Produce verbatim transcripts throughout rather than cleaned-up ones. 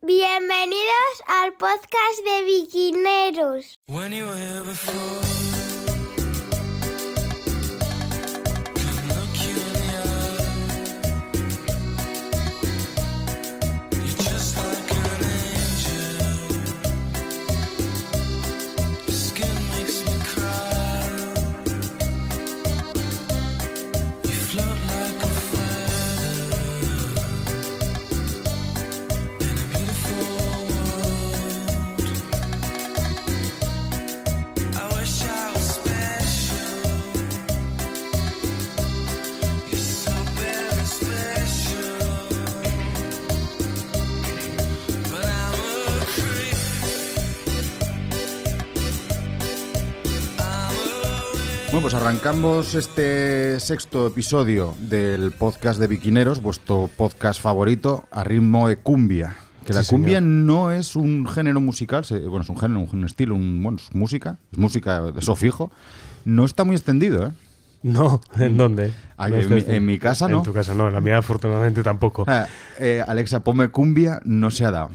Bienvenidos al podcast de Viquineros. Bueno, pues arrancamos este sexto episodio del podcast de Viquineros, vuestro podcast favorito, a ritmo de cumbia. Que la Sí, cumbia señor. no es un género musical, se- bueno, es un género, un estilo, un, bueno, es música, es música de eso fijo. No está muy extendido, ¿eh? No, ¿en dónde? Ah, No en, está mi, este- en mi casa no. En tu casa no, en la mía afortunadamente tampoco. Ah, eh, Alexa, ponme cumbia, no se ha dado.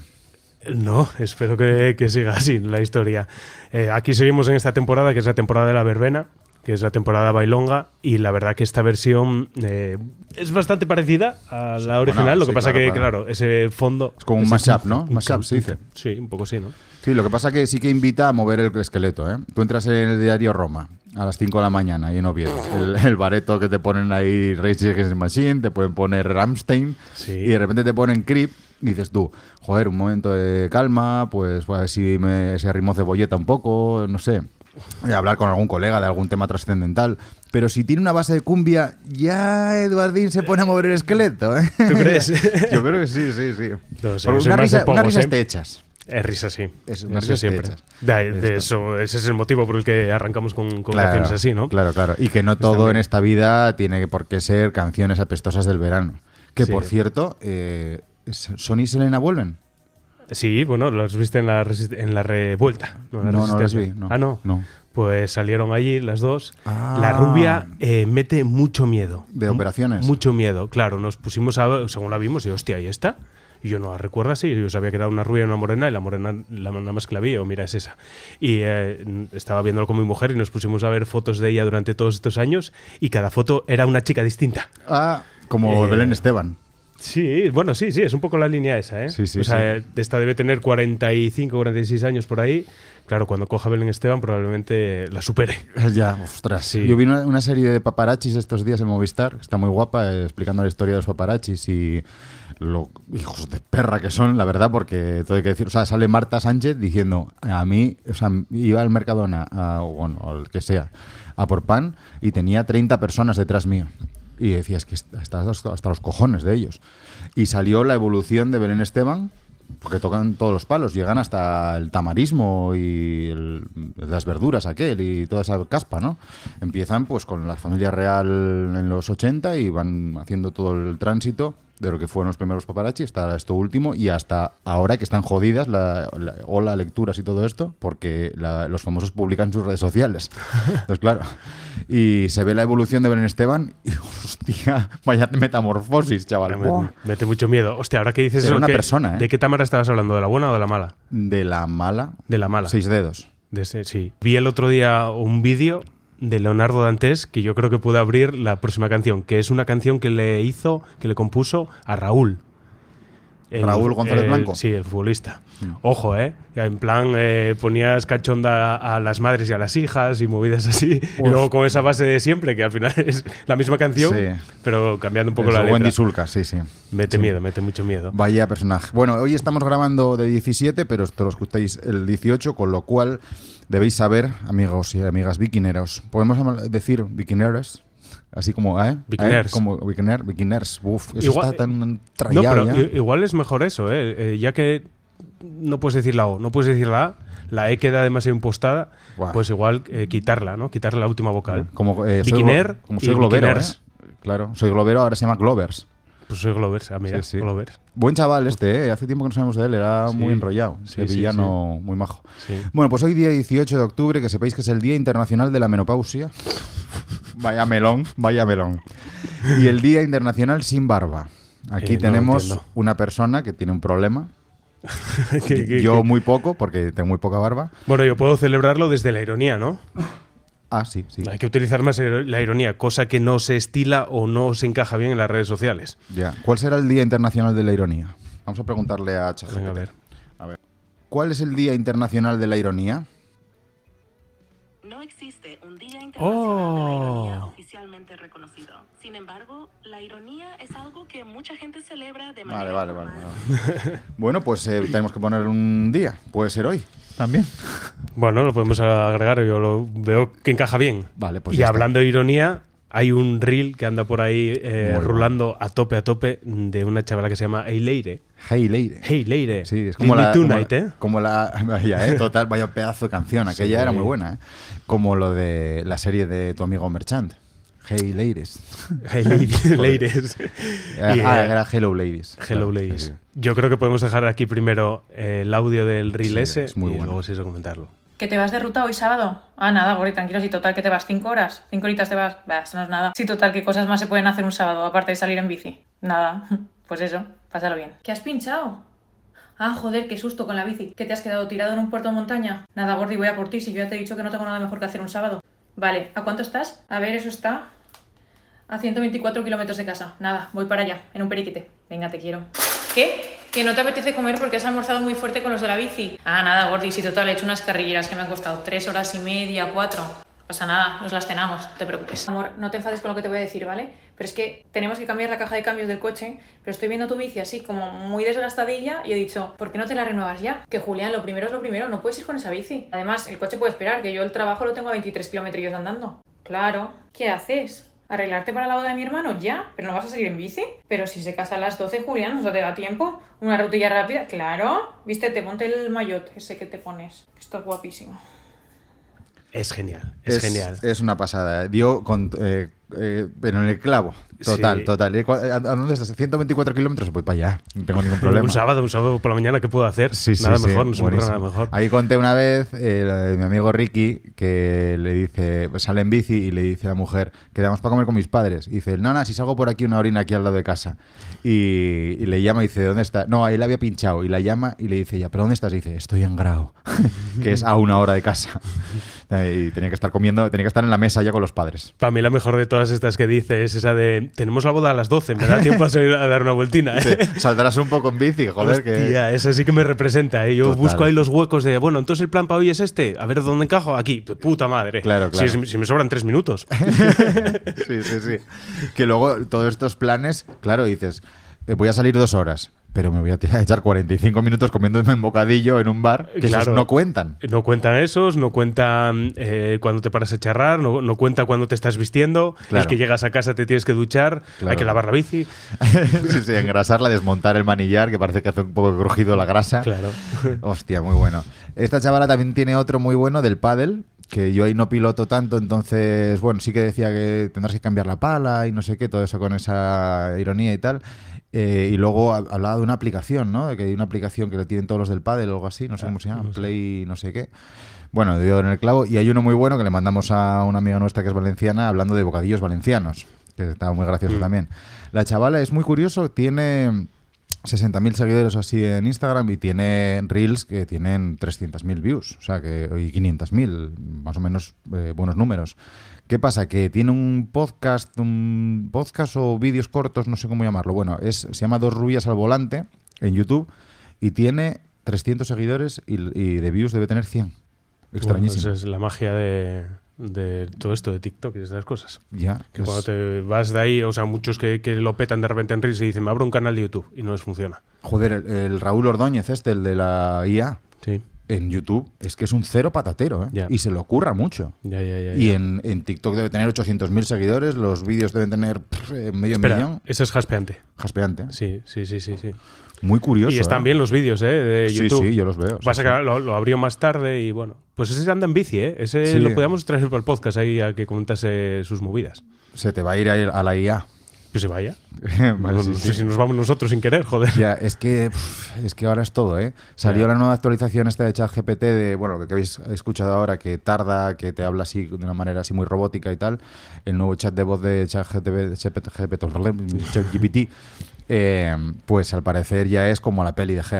No, espero que, que siga así la historia. Eh, aquí seguimos en esta temporada, que es la temporada de la verbena, que es la temporada bailonga, y la verdad que esta versión eh, es bastante parecida a la original, bueno, lo que sí, pasa claro, que, claro. claro, ese fondo... Es como un ese- mashup, ¿no? un- Mashup se dice. Sí, un poco sí, ¿no? Sí, lo que pasa que sí que invita a mover el esqueleto, ¿eh? Tú entras en el diario Roma a las cinco de la mañana y en Oviedo. El, el bareto que te ponen ahí, Rage Against the Machine, te pueden poner Rammstein Sí. y de repente te ponen Creep y dices tú, joder, un momento de calma, pues a ver si me, se arrimó cebolleta un poco, no sé, de hablar con algún colega de algún tema trascendental. Pero si tiene una base de cumbia, ya Eduardín se pone a mover el esqueleto, ¿eh? ¿Tú crees? Yo creo que sí, sí, sí. No sé, Porque yo soy una más de risa, una pogos, risa ¿eh? te echas. Es risa, sí. Es Eso unas risas siempre. hechas. De, de Esto. eso, ese es el motivo por el que arrancamos con, con Claro, canciones así, ¿no? Claro, claro. Y que no todo también. en esta vida tiene por qué ser canciones apestosas del verano. Que Sí. por cierto, eh, ¿Sony y Selena vuelven? Sí, bueno, los viste en la, resist- en la revuelta. No, en la No, no los Resistencia. vi. No. Ah, no. No. Pues salieron allí las dos. Ah. La rubia eh, mete mucho miedo. ¿De Mu- operaciones? Mucho miedo, claro. Nos pusimos a según la vimos y hostia, ¿y esta? Y yo no la recuerdo así. Yo sabía que era una rubia y una morena, y la morena, la nada más que la vi, o mira, es esa. Y eh, n- estaba viéndolo con mi mujer y nos pusimos a ver fotos de ella durante todos estos años y cada foto era una chica distinta. Ah, como Eh, Belén Esteban. Sí, bueno, sí, sí, es un poco la línea esa, ¿eh? Sí, sí, o sea, sí. esta debe tener cuarenta y cinco, cuarenta y seis años por ahí. Claro, cuando coja Belén Esteban probablemente la supere. Ya, ostras. Sí. Yo vi una, una serie de paparachis estos días en Movistar, que está muy guapa, eh, explicando la historia de los paparachis y lo hijos de perra que son, la verdad, porque todo hay que decir. O sea, sale Marta Sánchez diciendo, a mí, o sea, iba al Mercadona, a, bueno, al que sea, a por pan y tenía treinta personas detrás mío. Y decía, es que estás hasta, hasta los cojones de ellos. Y salió la evolución de Belén Esteban, porque tocan todos los palos, llegan hasta el tamarismo y el- las verduras aquel y toda esa caspa, ¿no? Empiezan pues con la familia real en los ochenta y van haciendo todo el tránsito de lo que fueron los primeros paparazzi hasta esto último y hasta ahora que están jodidas la, la, hola, lecturas y todo esto porque la- los famosos publican en sus redes sociales. Entonces, claro, y se ve la evolución de Belén Esteban y, hostia, vaya metamorfosis, chaval. Me- ¡Buah! Mete mucho miedo. Hostia, ahora que dices Era eso, una ¿qué- persona, ¿eh? ¿de qué cámara estabas hablando? ¿De la buena o de la mala? De la mala. De la mala. Seis dedos. De ese, sí. Vi el otro día un vídeo de Leonardo Dantes que yo creo que puede abrir la próxima canción, que es una canción que le hizo, que le compuso a Raúl. El- Raúl González el- Blanco. Sí, el futbolista. Mm. Ojo, ¿eh? En plan, eh, ponías cachonda a las madres y a las hijas y movidas así. Y Uf. luego con esa base de siempre, que al final es la misma canción, Sí. pero cambiando un poco Eso, la letra. Wendy Sulca, sí, sí. Mete Sí. miedo, mete mucho miedo. Vaya personaje. Bueno, hoy estamos grabando de diecisiete, pero esto lo escucháis el dieciocho, con lo cual debéis saber, amigos y amigas viquineros, podemos am- decir viquineros, así como, ¿eh? Viquiners. ¿Eh? Como viquiner, viquiners. Uf, eso Igual- está tan No, trallado pero ya. i- igual es mejor eso, ¿eh? Eh, ya que no puedes decir la O, no puedes decir la A, la E queda demasiado impostada, Buah. pues igual eh, quitarla, ¿no? Quitarle la última vocal. Como, eh, soy Viquiner glo- como y soy globero, ¿eh? viquiners. Claro, soy globero, ahora se llama Glovers. Pues soy Glovers, ah, mira, Sí, sí. Glovers. Buen chaval este, ¿eh? Hace tiempo que no sabemos de él, era Sí. muy enrollado, Sí, sí, sevillano muy majo. Sí. Bueno, pues hoy día dieciocho de octubre, que sepáis que es el Día Internacional de la Menopausia. Vaya melón, vaya melón. Y el Día Internacional sin barba. Aquí Eh, no lo tenemos entiendo. una persona que tiene un problema Que- que- Yo que- muy poco, porque tengo muy poca barba. Bueno, yo puedo celebrarlo desde la ironía, ¿no? Ah, sí, sí. Hay que utilizar más la ironía, cosa que no se estila o no se encaja bien en las redes sociales. Ya. ¿Cuál será el Día Internacional de la Ironía? Vamos a preguntarle a ChatGPT. Venga, a ver. A ver. ¿Cuál es el Día Internacional de la Ironía? No existe un Día Internacional de la Ironía Oh. oficialmente reconocido. Sin embargo, la ironía es algo que mucha gente celebra de Vale, manera vale, vale. normal. vale. Bueno, pues eh, tenemos que poner un día. Puede ser hoy también. Bueno, lo podemos agregar, yo lo veo que encaja bien. Vale, pues y ya está. hablando de ironía, hay un reel que anda por ahí eh, Muy rulando a tope, a tope, de una chavala que se llama Hey Leire. Hey Lady. Hey Leire. Sí, es como Leave la, me como, tonight, ¿eh? como la vaya, ¿eh? Total, vaya pedazo de canción. Aquella Sí. era muy buena, ¿eh? Como lo de la serie de tu amigo Merchant. Hey Ladies. Hey Leire- Leires. Era- Y, ah, eh, era Hello Ladies. Hello Claro, Ladies. sí, sí. Yo creo que podemos dejar aquí primero eh, el audio del reel Sí, ese es muy y bueno. luego si eso comentarlo. ¿Que te vas de ruta hoy sábado? Ah, nada, Gori, tranquilo, si total que te vas cinco horas, cinco horitas te vas, bah, eso no es nada. Sí, total, ¿qué cosas más se pueden hacer un sábado aparte de salir en bici? Nada, pues eso, pásalo bien. ¿Qué has pinchado? Ah, joder, qué susto con la bici. ¿Que te has quedado tirado en un puerto de montaña? Nada, Gordi, voy a por ti, si yo ya te he dicho que no tengo nada mejor que hacer un sábado. Vale, ¿a cuánto estás? A ver, eso está a ciento veinticuatro kilómetros de casa. Nada, voy para allá, en un periquite. Venga, te quiero. ¿Qué? ¿Que no te apetece comer porque has almorzado muy fuerte con los de la bici? Ah, nada, Gordi, si total, he hecho unas carrilleras que me han costado tres horas y media, cuatro. No pasa nada, nos las cenamos, no te preocupes. Amor, no te enfades con lo que te voy a decir, ¿vale? Pero es que tenemos que cambiar la caja de cambios del coche, pero estoy viendo tu bici así como muy desgastadilla y he dicho, ¿por qué no te la renuevas ya? Que Julián, lo primero es lo primero, no puedes ir con esa bici. Además, el coche puede esperar, que yo el trabajo lo tengo a veintitrés kilómetros andando. Claro, ¿qué haces? ¿Arreglarte para la boda de mi hermano? Ya, pero no vas a salir en bici. Pero si se casa a las doce, Julián, ¿no te da tiempo? ¿Una rutilla rápida? Claro. Vístete, ponte el maillot ese que te pones. Estás guapísimo. Es genial, es, genial. Es una pasada. Dio con, eh, eh, pero en el clavo. Total, Sí. total. ¿A a dónde estás? ciento veinticuatro kilómetros. Voy para allá. No tengo ningún problema. Un sábado, un sábado por la mañana, ¿qué puedo hacer? Sí, sí, nada sí, mejor, no se me ocurre buenísimo. nada mejor. Ahí conté una vez, eh, mi amigo Ricky, que le dice, pues sale en bici y le dice a la mujer, quedamos para comer con mis padres. Y dice, no, no, si salgo por aquí una orina aquí al lado de casa. Y, y le llama y dice, ¿dónde está? No, ahí le había pinchado. Y la llama y le dice ella, ¿pero dónde estás? Y dice, estoy en Grau, que es a una hora de casa. Y tenía que estar comiendo, tenía que estar en la mesa ya con los padres. Para mí la mejor de todas estas que dice es esa de, tenemos la boda a las doce, me da tiempo a salir a dar una vueltina. ¿eh? Sí, saldrás un poco en bici, joder. Que... Hostia, esa sí que me representa. ¿eh? Yo Total. busco ahí los huecos de, bueno, entonces el plan para hoy es este. A ver dónde encajo. Aquí, puta madre. Claro, claro. Si, si me sobran tres minutos. Sí, sí, sí. Que luego todos estos planes, claro, dices, eh, voy a salir dos horas, pero me voy a tirar a echar cuarenta y cinco minutos comiéndome un bocadillo en un bar, que Claro. esos no cuentan. No cuentan esos, no cuentan eh, cuando te paras a charrar, no, no cuenta cuando te estás vistiendo, Claro. el que llegas a casa te tienes que duchar, Claro. hay que lavar la bici. Sí, sí, engrasarla, desmontar el manillar, que parece que hace un poco crujido la grasa. Claro. Hostia, muy bueno. Esta chavala también tiene otro muy bueno del pádel, que yo ahí no piloto tanto, entonces, bueno, sí que decía que tendrás que cambiar la pala y no sé qué, todo eso con esa ironía y tal. Eh, y luego ha- hablaba de una aplicación, ¿no? De que hay una aplicación que le tienen todos los del pádel o algo así, no sé cómo se llama, Play no sé qué. Bueno, dio en el clavo. Y hay uno muy bueno que le mandamos a una amiga nuestra que es valenciana hablando de bocadillos valencianos, que estaba muy gracioso Mm. también. La chavala es muy curioso, tiene sesenta mil seguidores así en Instagram y tiene reels que tienen trescientos mil views, o sea, que y quinientos mil, más o menos eh, buenos números. ¿Qué pasa? Que tiene un podcast, un podcast o vídeos cortos, no sé cómo llamarlo. Bueno, es, se llama Dos rubias al volante en YouTube y tiene trescientos seguidores y, y de views debe tener cien. Extrañísimo. Bueno, esa es la magia de, de todo esto, de TikTok y de esas cosas. Ya, Que es- cuando te vas de ahí, o sea, muchos que, que lo petan de repente en Reels y dicen, me abro un canal de YouTube y no les funciona. Joder, el, el Raúl Ordóñez este, el de la I A, Sí, en YouTube, es que es un cero patatero, ¿eh? Ya. Y se le ocurra mucho. ya, ya, ya. Y ya. en, en TikTok debe tener ochocientos mil seguidores, los vídeos deben tener pff, eh, medio Espera, millón. ese es jaspeante. Jaspeante. ¿eh? Sí, sí, sí, sí, sí. Muy curioso. Y están ¿eh? bien los vídeos, ¿eh? De Sí, YouTube. sí, yo los veo. sí, Pasa sí. que lo, lo abrió más tarde y bueno. Pues ese anda en bici, ¿eh? Ese Sí. lo podíamos traer para el podcast ahí a que comentase sus movidas. Se te va a ir a, a la I A. Que se vaya. Vale, no, sí, no sí. sé si nos vamos nosotros sin querer, joder. Ya, es que pff, es que ahora es todo, ¿eh? Salió Ya. la nueva actualización esta de ChatGPT de, bueno, lo que habéis escuchado ahora, que tarda, que te habla así de una manera así muy robótica y tal. El nuevo chat de voz de ChatGPT, ChatGPT, eh, pues al parecer ya es como la peli de Her.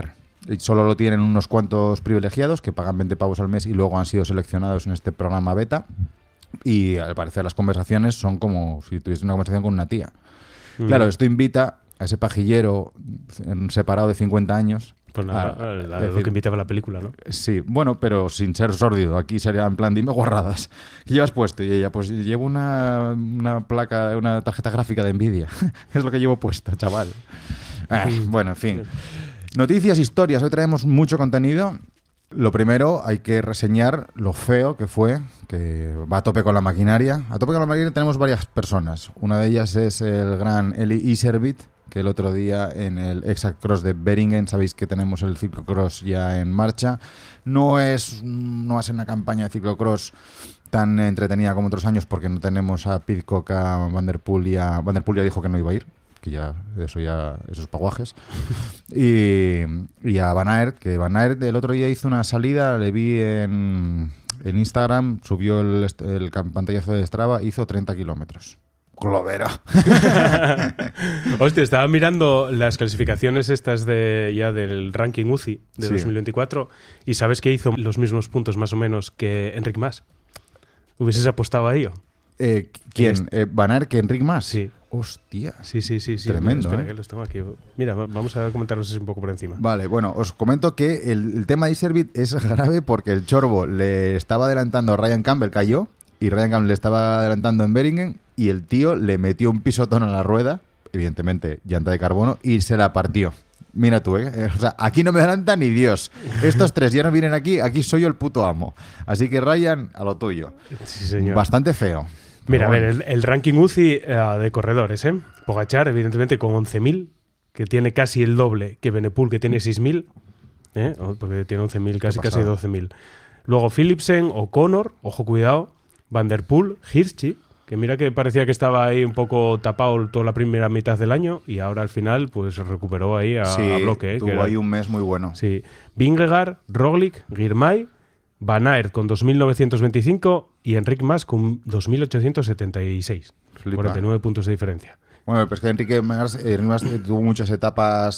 Y solo lo tienen unos cuantos privilegiados que pagan veinte pavos al mes y luego han sido seleccionados en este programa beta. Y al parecer las conversaciones son como si tuviese una conversación con una tía. Mm. Claro, esto invita a ese pajillero separado de cincuenta años. Pues nada, a- a- a es lo decir, que invitaba la película, ¿no? Sí, bueno, pero sin ser sórdido. Aquí sería en plan, dime guarradas. ¿Qué llevas puesto? Y ella, pues llevo una, una placa, una tarjeta gráfica de Nvidia. Es lo que llevo puesto, chaval. Ah, bueno, en fin. Noticias, historias. Hoy traemos mucho contenido. Lo primero, hay que reseñar lo feo que fue, que va a tope con la maquinaria. A tope con la maquinaria tenemos varias personas. Una de ellas es el gran Eli Iserbyt, que el otro día en el Exact Cross de Beringen, sabéis que tenemos el ciclocross ya en marcha. No es, no va a ser una campaña de ciclocross tan entretenida como otros años porque no tenemos a Pidcock, a Van der Poel y a... Van der Poel ya dijo que no iba a ir, que ya, eso ya, esos paguajes. Y, y a Van Aert, que Van Aert el otro día hizo una salida, le vi en, en Instagram, subió el, est- el cam- pantallazo de Strava, hizo treinta kilómetros. Globero. Hostia, estaba mirando las clasificaciones estas de ya del ranking U C I de Sí. dos mil veinticuatro y sabes que hizo los mismos puntos más o menos que Enric Mas. ¿Hubieses apostado a ello? Eh, ¿Quién? Eh, ¿Van Aert que Enric Mas? Sí. Hostia. Sí, sí, sí, sí. Tremendo, Espera, ¿eh? que los tengo aquí. Mira, va- vamos a comentarlos así un poco por encima. Vale, bueno, os comento que el, el tema de Iserbyt es grave porque el Chorbo le estaba adelantando a Ryan Campbell, cayó, y Ryan Campbell le estaba adelantando en Beringen, y el tío le metió un pisotón a la rueda, evidentemente llanta de carbono, y se la partió. Mira tú, ¿eh? O sea, aquí no me adelanta ni Dios. Estos tres ya no vienen aquí, aquí soy yo el puto amo. Así que Ryan, a lo tuyo. Sí, señor. Bastante feo. Mira, a Pero ver, bueno. el, el ranking U C I eh, de corredores, ¿eh? Pogachar, evidentemente, con once mil, que tiene casi el doble que Benepul, que tiene seis mil, ¿eh? O- porque tiene once mil, casi, casi pasada. doce mil. Luego Philipsen, O'Connor, ojo, cuidado, Van der Poel, Hirschi, que mira que parecía que estaba ahí un poco tapado toda la primera mitad del año y ahora al final pues recuperó ahí a, Sí, a bloque. ¿eh? tuvo Que era- ahí un mes muy bueno. Sí. Vingegaard, Roglic, Girmay, Van Aert con dos mil novecientos veinticinco y Enric Mas con dos mil ochocientos setenta y seis. Flipa. cuarenta y nueve puntos de diferencia. Bueno, pues que Enrique Mas, eh, Enrique Mas tuvo muchas etapas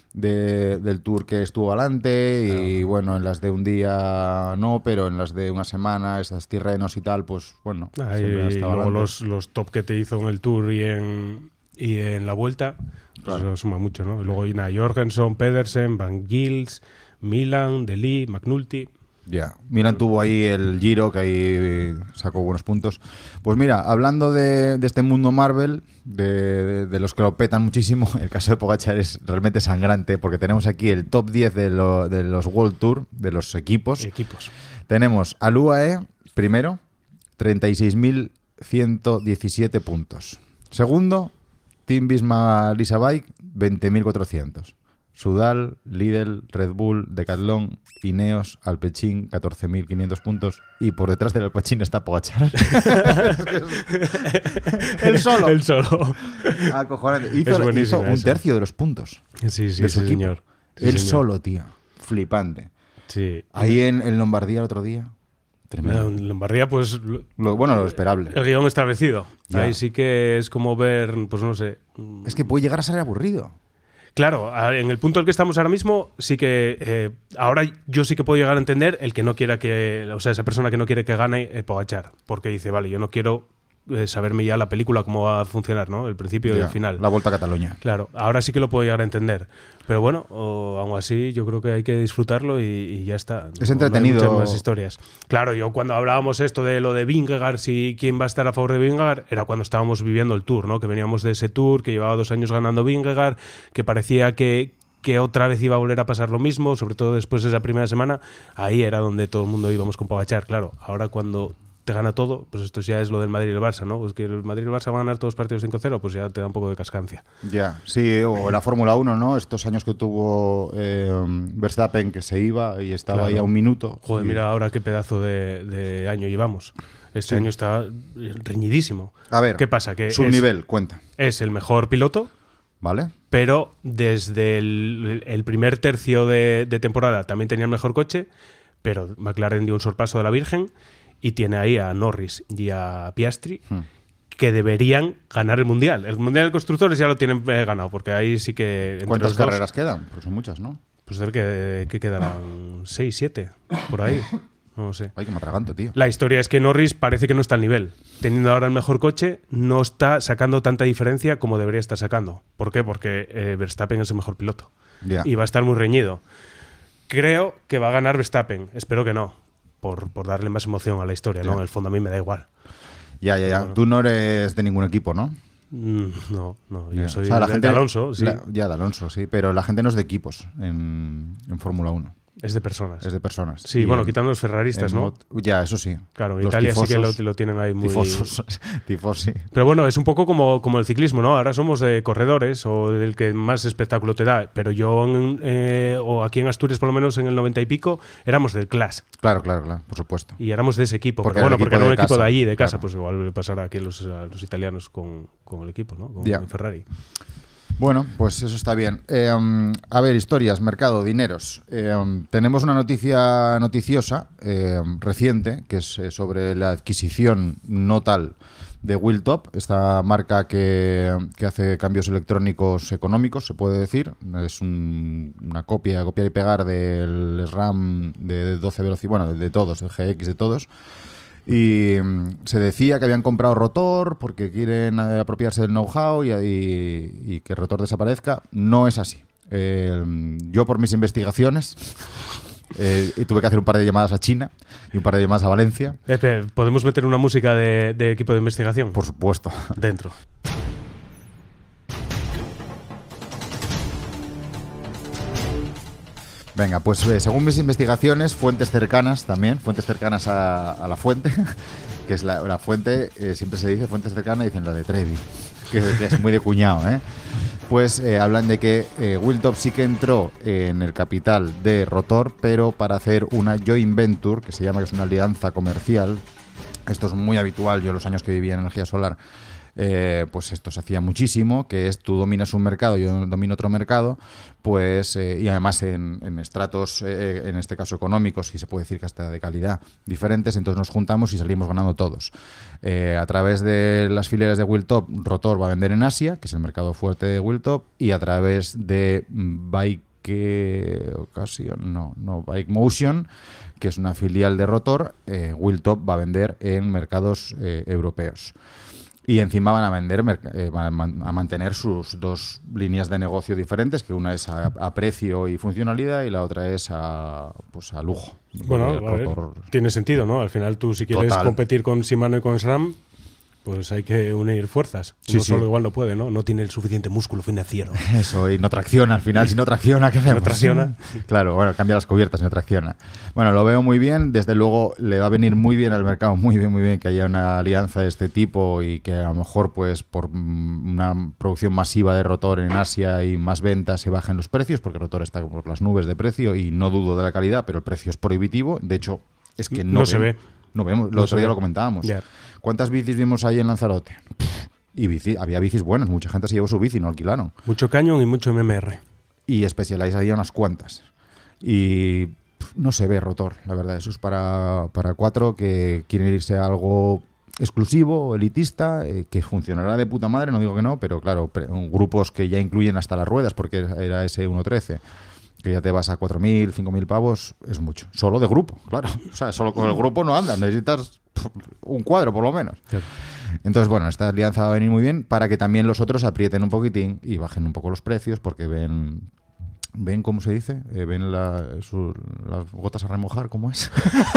de- del Tour que estuvo adelante y bueno, en las de un día no, pero en las de una semana, esas Tirrenos y tal, pues bueno. Ah, y, siempre ha y estado luego adelante. los, los top que te hizo en el Tour y en, y en la Vuelta, pues Claro. eso suma mucho, ¿no? Y luego Ina Jorgensen, Pedersen, Van Gils, Milan, Deli, McNulty. Ya, Milan tuvo ahí el Giro, que ahí sacó buenos puntos. Pues mira, hablando de, de este mundo Marvel, de, de- de los que lo petan muchísimo, el caso de Pogačar es realmente sangrante, porque tenemos aquí el top diez de, lo- de los World Tour, de los equipos. Equipos. Tenemos al U A E, primero, treinta y seis mil ciento diecisiete puntos. Segundo, Team Visma Lisa Bike, veinte mil cuatrocientos. Sudal, Lidl, Red Bull, Decathlon, Ineos, Alpecin, catorce mil quinientos puntos. Y por detrás del Alpecin está Pogačar. El solo. El solo. Acojonante. Es Hizo, hizo buenísima un esa. tercio de los puntos Sí, sí, de sí, su equipo. señor. Sí, Él señor. solo, tío. Flipante. Sí. Ahí en, en Lombardía el otro día. Tremendo. En Lombardía, pues lo- Lo, bueno, lo esperable. el guión establecido. Ya. Ahí sí que es como ver, pues no sé. Es que puede llegar a ser aburrido. Claro, a- en el punto en el que estamos ahora mismo, sí que eh, ahora yo sí que puedo llegar a entender el que no quiera que, o sea, esa persona que no quiere que gane eh, Pogačar, porque dice, vale, yo no quiero eh, saberme ya la película cómo va a funcionar, ¿no? El principio y Ya, el final. La Vuelta a Cataluña. Claro, ahora sí que lo puedo llegar a entender. Pero bueno, o, aún así yo creo que hay que disfrutarlo y, y ya está. Es No hay entretenido. muchas más historias. Claro, yo cuando hablábamos esto de lo de Vingegaard, si quién va a estar a favor de Vingegaard, era cuando estábamos viviendo el Tour, ¿no? Que veníamos de ese Tour, que llevaba dos años ganando Vingegaard, que parecía que, que otra vez iba a volver a pasar lo mismo, sobre todo después de esa primera semana. Ahí era donde todo el mundo íbamos con Pogačar, claro. Ahora cuando te gana todo, pues esto ya es lo del Madrid y el Barça, ¿no? Pues que el Madrid y el Barça van a ganar todos los partidos cinco cero, pues ya te da un poco de cascancia. Ya, sí, o la Fórmula uno, ¿no? Estos años que tuvo eh, Verstappen, que se iba y estaba Claro. ahí a un minuto. Joder, Y- mira ahora qué pedazo de, de año llevamos. Este año está reñidísimo. A ver, ¿Qué pasa? Que su es, nivel, cuenta, es el mejor piloto, ¿vale? pero desde el, el primer tercio de, de temporada también tenía el mejor coche, pero McLaren dio un sorpaso de la Virgen y tiene ahí a Norris y a Piastri Hmm. que deberían ganar el Mundial. El Mundial de Constructores ya lo tienen eh, ganado, porque ahí sí que... entre ¿Cuántas los dos, carreras quedan? Pues son muchas, ¿no? Pues debe que, que quedarán seis, siete, por ahí. No lo sé. Ay, que me atraganto, tío. La historia es que Norris parece que no está al nivel. Teniendo ahora el mejor coche, no está sacando tanta diferencia como debería estar sacando. ¿Por qué? Porque eh, Verstappen es el mejor piloto. Ya. Y va a estar muy reñido. Creo que va a ganar Verstappen. Espero que no. Por, por darle más emoción a la historia, ¿no? Ya. En el fondo a mí me da igual. Ya, ya, ya. Bueno. Tú no eres de ningún equipo, ¿no? Mm, No, no. Yo Ya. soy O sea, la de, gente, de Alonso, sí. la- ya, de Alonso, sí. Pero la gente no es de equipos en, en Fórmula uno. Es de personas. Es de personas. Sí, Y bueno, en- quitando los ferraristas, en ¿no? mod- Ya, eso sí. Claro, en Los Italia sí que lo, tifosos- lo tienen ahí muy... Tifosos. Tifosi. Pero bueno, es un poco como, como el ciclismo, ¿no? Ahora somos de corredores o del que más espectáculo te da. Pero yo, en, eh, o aquí en Asturias, por lo menos en el noventa y pico, éramos del Clash. Claro, claro, claro, por supuesto. Y éramos de ese equipo. Porque Pero era bueno, el porque equipo era un de equipo de casa, allí, de casa. claro. Pues igual pasará aquí a los, a los italianos con, con el equipo, ¿no? Con Ya. el Ferrari. Bueno, pues eso está bien. Eh, um, a ver, historias, mercado, dineros. Eh, um, tenemos una noticia noticiosa eh, reciente, que es eh, sobre la adquisición no tal de Wheeltop, esta marca que, que hace cambios electrónicos económicos, se puede decir. Es un- una copia, copiar y pegar del SRAM de doce velocidades, bueno, de, de todos, el G X de todos. Y mm, se decía que habían comprado Rotor porque quieren eh, apropiarse del know-how y, y- y que Rotor desaparezca. No es así. Eh, yo por mis investigaciones eh, y tuve que hacer un par de llamadas a China y un par de llamadas a Valencia, Espera, ¿podemos meter una música de, de equipo de investigación? por supuesto. Dentro. Venga, pues eh, según mis investigaciones, fuentes cercanas también, fuentes cercanas a, a la fuente, que es la, la fuente, eh, siempre se dice fuentes cercanas, dicen la de Trevi, que, que es muy de cuñado, ¿eh? Pues eh, hablan de que eh, Wheeltop sí que entró en el capital de Rotor, pero para hacer una joint venture, que se llama, que es una alianza comercial. Esto es muy habitual, yo los años que vivía en energía solar, eh, pues esto se hacía muchísimo, que es tú dominas un mercado, yo domino otro mercado, pues eh, y además en, en estratos, eh, en este caso económicos, y se puede decir que hasta de calidad diferentes, entonces nos juntamos y salimos ganando todos. Eh, a través de las filiales de Wheeltop, Rotor va a vender en Asia, que es el mercado fuerte de Wheeltop, y a través de mm, Bike Occasion, no, no, Bike Motion, que es una filial de Rotor, eh, Wheeltop va a vender en mercados eh, europeos. Y encima van a vender, merc- eh, van a, man- a mantener sus dos líneas de negocio diferentes, que una es a, a precio y funcionalidad y la otra es a, pues a lujo. Bueno, Porque a ver, Rotor- tiene sentido, ¿no? Al final tú si quieres Total. competir con Shimano y con SRAM, pues hay que unir fuerzas. Sí, no sí. solo igual no puede, ¿no? No tiene el suficiente músculo financiero. Eso, y no tracciona al final. Si no tracciona, ¿qué hacemos? No tracciona. Claro, bueno, cambia las cubiertas, no tracciona. Bueno, lo veo muy bien. Desde luego le va a venir muy bien al mercado, muy bien, muy bien que haya una alianza de este tipo y que a lo mejor, pues, por mm, una producción masiva de Rotor en Asia y más ventas se bajen los precios, porque Rotor está por las nubes de precio y no dudo de la calidad, pero el precio es prohibitivo. De hecho, es que no, No se ve. No vemos, el No otro se día ve. lo comentábamos. Ya. ¿Cuántas bicis vimos ahí en Lanzarote? Pff, y bici, había bicis buenas, mucha gente se llevó su bici, no alquilaron. Mucho Canyon y mucho M M R. Y Specialized había unas cuantas. Y pff, no se ve Rotor, la verdad. Eso es para, para cuatro que quieren irse a algo exclusivo, elitista, eh, que funcionará de puta madre, no digo que no, pero claro, pre- grupos que ya incluyen hasta las ruedas, porque era ese uno trece, que ya te vas a cuatro mil, cinco mil pavos, es mucho. Solo de grupo, claro. O sea, solo con el grupo no andas, necesitas pff, un cuadro por lo menos. Claro. Entonces, bueno, esta alianza va a venir muy bien para que también los otros aprieten un poquitín y bajen un poco los precios, porque ven, ven ¿cómo se dice? Eh, ven la- su- las gotas a remojar, ¿cómo es?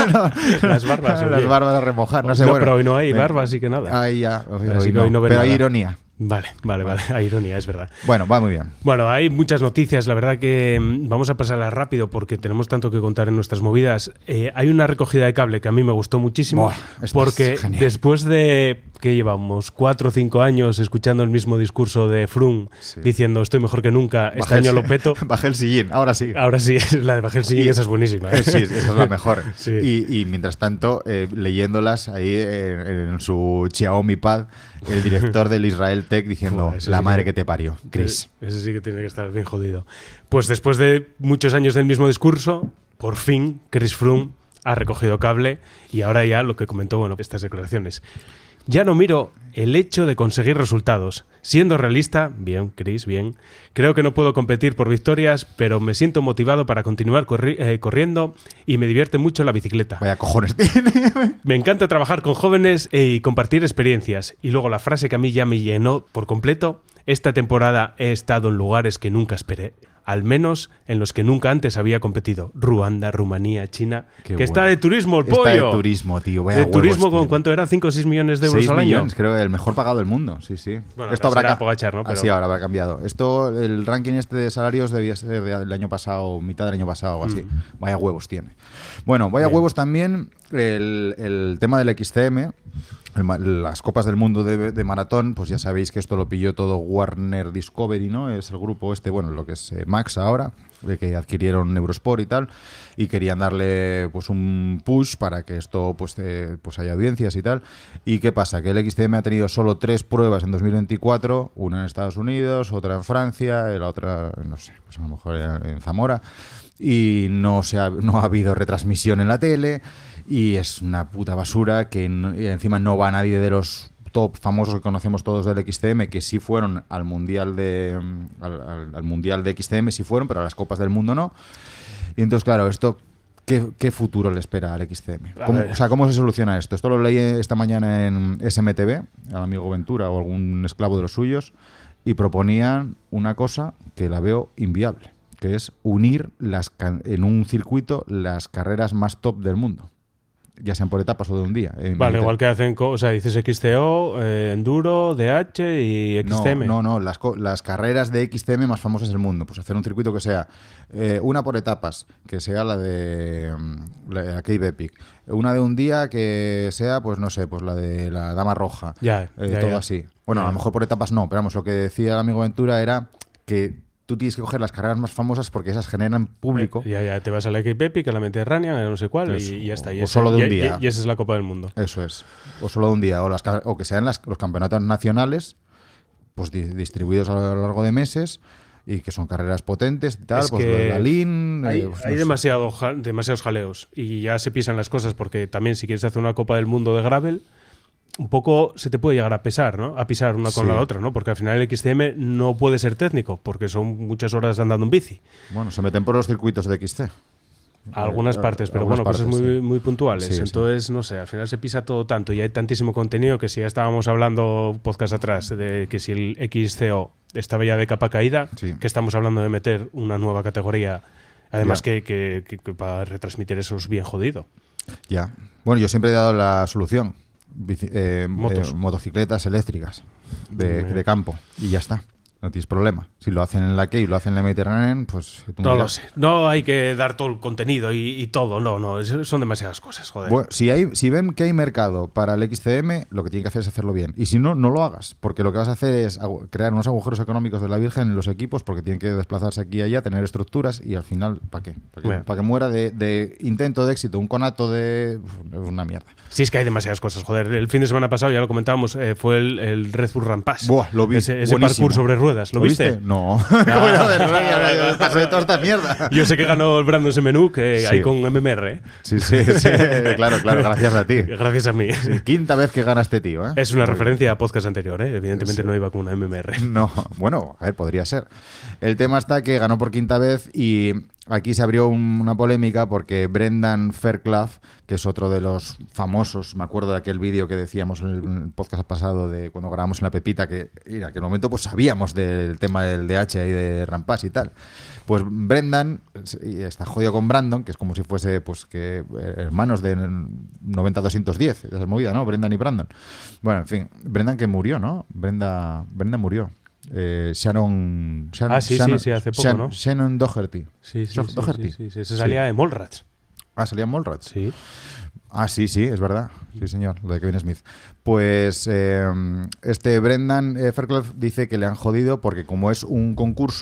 Las barbas. Las oye. barbas a remojar, no sé. No, bueno. pero hoy no hay Ven. barba, así que nada. Ahí ya, hoy- Así hoy que no. hoy no ven pero hay nada. ironía. Vale, vale, vale. Hay ironía, es verdad. Bueno, va muy bien. Bueno, hay muchas noticias, la verdad que mm, vamos a pasarlas rápido porque tenemos tanto que contar en nuestras movidas. Eh, hay una recogida de cable que a mí me gustó muchísimo Buah, esto porque es genial. después de que llevamos cuatro o cinco años escuchando el mismo discurso de Froome Sí. diciendo estoy mejor que nunca, este Bajé año el- lo peto. Bajé el sillín, ahora sí. Ahora sí, la de Bajel Sillín, esa es buenísima. ¿eh? Eh, Sí, esa es la mejor. Sí. Y, y mientras tanto, eh, leyéndolas ahí eh, en su Xiaomi Pad, el director del Israel Tech diciendo, Buah, eso la sí madre que- que te parió, Chris. Ese sí que tiene que estar bien jodido. Pues después de muchos años del mismo discurso, por fin Chris Froome ha recogido cable y ahora ya lo que comentó, bueno, estas declaraciones. Ya no miro el hecho de conseguir resultados, Siendo realista, bien, Chris, bien, creo que no puedo competir por victorias, pero me siento motivado para continuar corri eh, corriendo y me divierte mucho la bicicleta. Vaya cojones tiene. Me encanta trabajar con jóvenes eh, y compartir experiencias. Y luego la frase que a mí ya me llenó por completo: esta temporada he estado en lugares que nunca esperé, al menos en los que nunca antes había competido. Ruanda, Rumanía, China. Qué que está bueno. de turismo el Está pollo. de turismo, tío. Vaya De huevos, turismo, tío. ¿con cuánto era? ¿cinco o seis millones de euros seis al año? millones, creo, el mejor pagado del mundo. Sí, sí. Bueno, Esto ahora habrá será ca- Pogačar, ¿no? Ah, Pero- sí, ahora habrá cambiado. Esto, el ranking este de salarios debía ser del año pasado, mitad del año pasado o así. Mm. Vaya huevos tiene. Bueno, vaya Bien. huevos también el, el tema del X C M. el ma- las Copas del Mundo de, de maratón, pues ya sabéis que esto lo pilló todo Warner Discovery, ¿no? Es el grupo este, bueno, lo que es eh, Max ahora, de que adquirieron Eurosport y tal, y querían darle pues un push para que esto pues, eh, pues haya audiencias y tal. ¿Y qué pasa? Que el X C M ha tenido solo tres pruebas en dos mil veinticuatro, una en Estados Unidos, otra en Francia, y la otra, no sé, pues a lo mejor en en Zamora, y no, se ha, no ha habido retransmisión en la tele. Y es una puta basura que no- y encima no va nadie de los top famosos que conocemos todos del X C M, que sí fueron al mundial de mm, al, al- al mundial de X C M sí fueron, pero a las copas del mundo no. Y entonces, claro, esto ¿qué, qué futuro le espera al X C M? A ¿Cómo, ver. o sea, ¿cómo se soluciona esto? Esto lo leí esta mañana en S M T V, al amigo Ventura o algún esclavo de los suyos, y proponían una cosa que la veo inviable, que es unir las can- en un circuito las carreras más top del mundo, ya sean por etapas o de un día. En- Vale, en- igual que hacen, co- o sea, dices X C O, eh, Enduro, D H y X C M. No, no, no, las, co- las carreras de X C M más famosas del mundo. Pues hacer un circuito que sea eh, una por etapas, que sea la de mm, la, la Cape Epic. Una de un día que sea, pues no sé, pues la de la Dama Roja. Ya, Eh, ya, todo ya. así. Bueno, a Ya. lo mejor por etapas no, pero vamos, lo que decía el amigo Ventura era que tú tienes que coger las carreras más famosas porque esas generan público. Ya, ya, te vas a la Cape Epic, a la Mediterránea, a no sé cuál, Eso, y, y ya está. Y o ese- solo de un y- día. Y, y esa es la Copa del Mundo. Eso es. O solo de un día. O, las, ca- o que sean las- los campeonatos nacionales, pues di- distribuidos a lo largo de meses y que son carreras potentes y tal. Es pues que lo de la L I N. Hay, eh, pues hay no sé. demasiado ja- demasiados jaleos y ya se pisan las cosas porque también si quieres hacer una Copa del Mundo de gravel, un poco se te puede llegar a pesar, ¿no? A pisar una con Sí. la otra, ¿no? Porque al final el X C M no puede ser técnico porque son muchas horas andando en bici. Bueno, se meten por los circuitos de X C. A algunas Eh, partes, pero algunas bueno, cosas partes, muy, sí. muy puntuales. Sí, sí. Entonces, no sé, al final se pisa todo tanto y hay tantísimo contenido que si ya estábamos hablando podcast atrás de que si el X C O estaba ya de capa caída, Sí. que estamos hablando de meter una nueva categoría, además Ya. que, que- que- que para retransmitir eso es bien jodido. Ya. Bueno, yo siempre he dado la solución. Bici- eh, Motos. eh, motocicletas eléctricas de, Muy de campo. Y ya está. No tienes problema. Si lo hacen en la Key y lo hacen en la Mediterránea, pues... tú No lo miras. sé. No hay que dar todo el contenido y, y todo. No, no. es- son demasiadas cosas, joder. Bueno, si, hay, si ven que hay mercado para el X C M, lo que tienen que hacer es hacerlo bien. Y si no, no lo hagas, porque lo que vas a hacer es agu- crear unos agujeros económicos de la Virgen en los equipos, porque tienen que desplazarse aquí y allá, tener estructuras, y al final, ¿para qué? ¿Para que, Bueno. pa' que muera de, de intento de éxito, un conato de... uf, es una mierda. Sí, es que hay demasiadas cosas, joder. El fin de semana pasado, ya lo comentábamos, eh, fue el, el Red Bull Rampage. Buah, lo vi, Ese, ese buenísimo. parkour sobre ruedas. ¿Lo, viste? No. ¿Cómo era? A ver, no, ya, ya, ya, paso de toda esta mierda. Yo sé que ganó el Brandon Semenuk eh, Sí. ahí con M M R. ¿eh? Sí, sí, sí. Claro, claro, gracias a ti. Gracias a mí. Sí, quinta vez que gana este tío, ¿eh? Es una Muy referencia a podcast anterior, ¿eh? Evidentemente Sí. no iba con una M M R. No, bueno, a ver, podría ser. El tema está que ganó por quinta vez y aquí se abrió un- una polémica porque Brendan Fairclough, que es otro de los famosos, me acuerdo de aquel vídeo que decíamos en el, en el podcast pasado de cuando grabamos en la Pepita, que en aquel momento pues sabíamos del tema del D H y de Rampage y tal. Pues Brendan y está jodido con Brandon, que es como si fuese pues que eh, hermanos de noventa doscientos diez, esa movida, ¿no? Brendan y Brandon. Bueno, en fin, Brendan que murió, ¿no? Brenda, Brenda murió. Eh, Shannon, Shannon- Ah, sí, sí, Shannon- sí, hace poco, Shan- ¿no? Shannon Doherty. Sí, sí, Sho- sí, Doherty. sí, sí, sí. Ese salía de Mallrats. Ah, salía en Mallrats. Sí. Ah, sí, sí, es verdad. Sí, señor, lo de Kevin Smith. Pues eh, este Brendan eh, Fairclough dice que le han jodido porque como es un concurso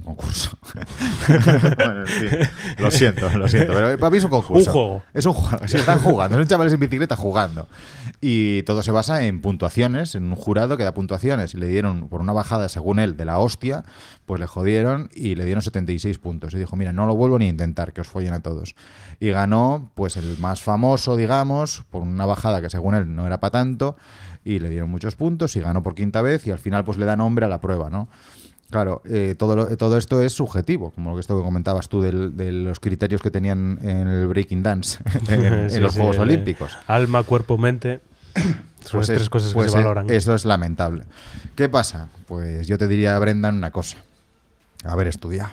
concurso. Bueno, en fin, lo siento, lo siento, pero para mí es un concurso. Un juego. Es un juego, sí, están jugando, son chavales en bicicleta jugando. Y todo se basa en puntuaciones, en un jurado que da puntuaciones. Y le dieron, por una bajada, según él, de la hostia, pues le jodieron y le dieron setenta y seis puntos. Y dijo, mira, no lo vuelvo ni a intentar, que os follen a todos. Y ganó, pues el más famoso, digamos, por una bajada que según él no era para tanto, y le dieron muchos puntos y ganó por quinta vez y al final pues le da nombre a la prueba, ¿no? Claro, eh, todo, lo- todo esto es subjetivo, como lo que esto que comentabas tú del- de los criterios que tenían en el breaking dance, en, en Sí, los sí, Juegos eh, Olímpicos. Alma, cuerpo, mente. Son Pues las tres es- cosas pues que se es- valoran. Eso es lamentable. ¿Qué pasa? Pues yo te diría, Brendan, una cosa. Haber estudiado.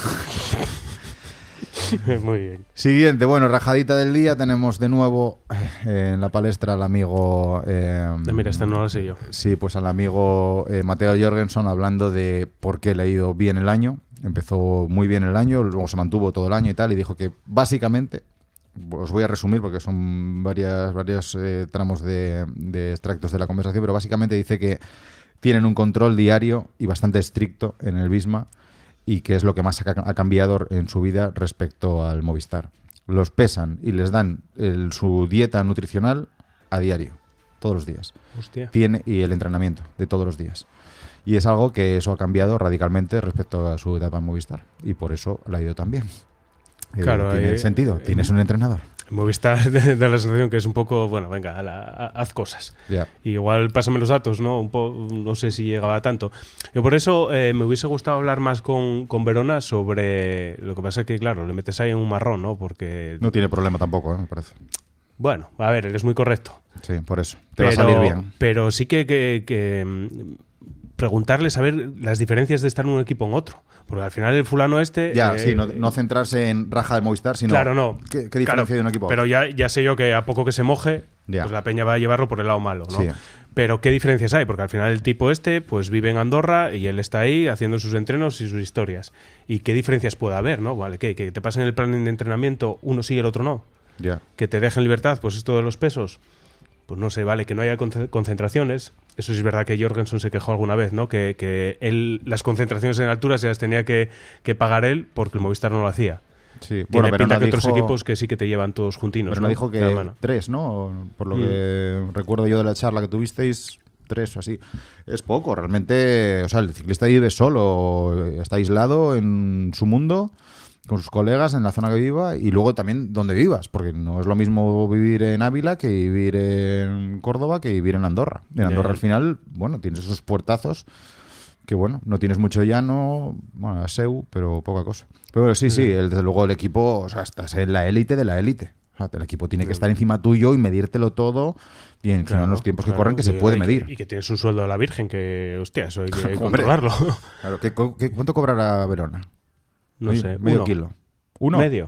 Muy bien. Siguiente, bueno, rajadita del día. Tenemos de nuevo eh, en la palestra al amigo... eh, Mira, esta no la sé yo. Sí, pues al amigo eh, Mateo Jorgensen hablando de por qué le ha ido bien el año. Empezó muy bien el año, luego se mantuvo todo el año y tal, y dijo que básicamente, os voy a resumir porque son varias, varios eh, tramos de, de extractos de la conversación, pero básicamente dice que tienen un control diario y bastante estricto en el Visma y que es lo que más ha, ca- ha cambiado en su vida respecto al Movistar. Los pesan y les dan el- su dieta nutricional a diario, todos los días. Hostia. Tiene, y el entrenamiento de todos los días. Y es algo que eso ha cambiado radicalmente respecto a su etapa en Movistar. Y por eso le ha ido tan bien. Eh, Claro, tiene eh, sentido. eh, Tienes un entrenador. Movistar de, de la sensación que es un poco, bueno, venga, ala, a- haz cosas. Ya. Igual pásame los datos, ¿no? Un po- no sé si llegaba a tanto. Yo por eso eh, me hubiese gustado hablar más con, con Verona sobre... Lo que pasa es que, claro, le metes ahí en un marrón, ¿no? Porque, No tiene problema tampoco, ¿eh? Me parece. bueno, a ver, eres muy correcto. Sí, por eso. Te va a salir bien. Pero sí que, que- que, mm, preguntarle, saber las diferencias de estar en un equipo en otro. Porque al final el fulano este... Ya, eh, sí, no, no centrarse en raja de Movistar, sino Claro, no. ¿qué, qué diferencia Claro, hay de un equipo a Pero otro? ya, ya sé yo que a poco que se moje, Ya. pues la peña va a llevarlo por el lado malo, ¿no? Sí. Pero ¿qué diferencias hay? Porque al final el tipo este pues vive en Andorra y él está ahí haciendo sus entrenos y sus historias. ¿Y qué diferencias puede haber, no? Vale, ¿qué? Que te pasen el plan de entrenamiento, uno sí y el otro no. Ya. Que te dejen libertad, pues esto de los pesos. Pues no sé, vale, que no haya conce- concentraciones. Eso sí es verdad que Jorgensen se quejó alguna vez, ¿no? Que, que él las concentraciones en altura se las tenía que, que pagar él porque el Movistar no lo hacía. Sí. Tiene Bueno, pero pinta no que otros dijo, equipos que sí que te llevan todos juntinos. pero ¿no? no dijo que De la mano. tres, ¿no? Por lo Mm. que recuerdo yo de la charla que tuvisteis, tres o así. Es poco, realmente. O sea, el ciclista vive solo, está aislado en su mundo, con sus colegas en la zona que viva y luego también donde vivas, porque no es lo mismo vivir en Ávila que vivir en Córdoba que vivir en Andorra. En Andorra Ya. al final, bueno, tienes esos puertazos que bueno, no tienes mucho llano, bueno, a Seu, pero poca cosa. Pero bueno, sí, sí, el- desde luego el equipo, o sea, estás en la élite de la élite. O sea, el equipo tiene que estar encima tuyo y medírtelo todo, y en Claro, los tiempos que claro, corren que se y- puede y que- medir. Y que tienes un sueldo de la Virgen, que, hostia, eso hay que Hombre. controlarlo. Claro, ¿qué, co- qué- ¿cuánto cobrará Verona? No Medio- sé. Medio uno. kilo. ¿Uno? Medio.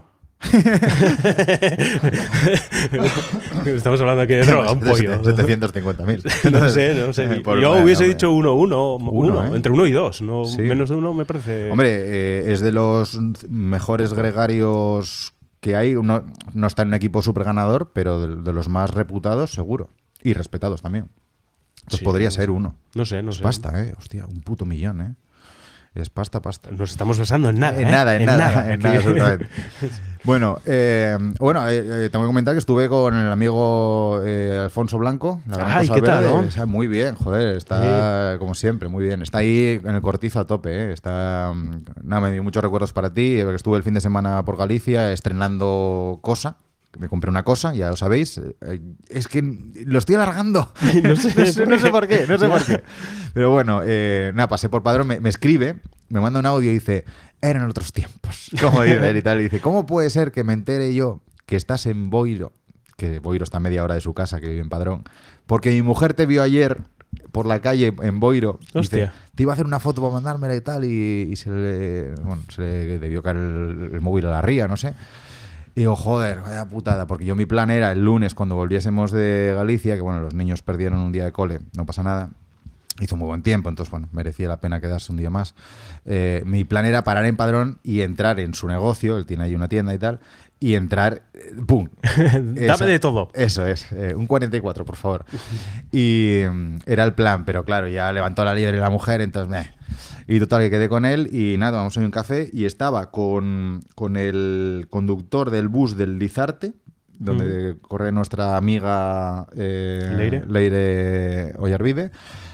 Estamos hablando aquí de droga, un pollo. setecientos cincuenta mil. No sé, no sé. Por Yo una- hubiese hombre. dicho uno, uno, uno, ¿eh? entre uno y dos. No, Sí. Menos de uno me parece. Hombre, eh, es de los mejores gregarios que hay. Uno, no está en un equipo super ganador, pero de, de los más reputados, seguro. Y respetados también. Pues Sí, podría no ser sé. uno. No sé, no Es sé. pasta, ¿eh? Hostia, un puto millón, ¿eh? Es pasta, pasta. Nos estamos basando en nada. En ¿eh? nada, en, nada, en Aquí. nada, absolutamente. Bueno, eh, bueno eh, eh, tengo que comentar que estuve con el amigo eh, Alfonso Blanco. La gran Ay, cosa ¿qué tal, verde. no? O sea, muy bien, joder, está como siempre, muy bien. Está ahí en el cortizo a tope, ¿eh? Está, mm, nada, me dio muchos recuerdos para ti, porque estuve el fin de semana por Galicia estrenando Cosa. Me compré una cosa, ya lo sabéis. eh, Es que lo estoy alargando. No sé, no, sé, no sé por qué, no sé por qué. Pero bueno, eh, nada, pasé por Padrón, me, me escribe, me manda un audio y dice, eran otros tiempos. Como dice él y tal. Y dice, ¿cómo puede ser que me entere yo que estás en Boiro? Que Boiro está a media hora de su casa, que vive en Padrón. Porque mi mujer te vio ayer por la calle en Boiro. Dice, Hostia. te iba a hacer una foto para mandármela y tal. Y, y se le, bueno, se le debió caer el, el móvil a la ría, no sé. Y digo, joder, vaya putada, porque yo mi plan era el lunes cuando volviésemos de Galicia, que bueno, los niños perdieron un día de cole, no pasa nada, hizo muy buen tiempo, entonces bueno, merecía la pena quedarse un día más. Eh, mi plan era parar en Padrón y entrar en su negocio, él tiene ahí una tienda y tal, y entrar, eh, ¡pum! Dame Eso- de todo. Eso es, eh, un cuarenta y cuatro, por favor. Y mm, era el plan, pero claro, ya levantó la liebre la mujer, entonces, meh. Y total, que quedé con él y nada, vamos a ir a un café y estaba con, con el conductor del bus del Lizarte, donde corre nuestra amiga eh, Leire. Leire Ollarvide,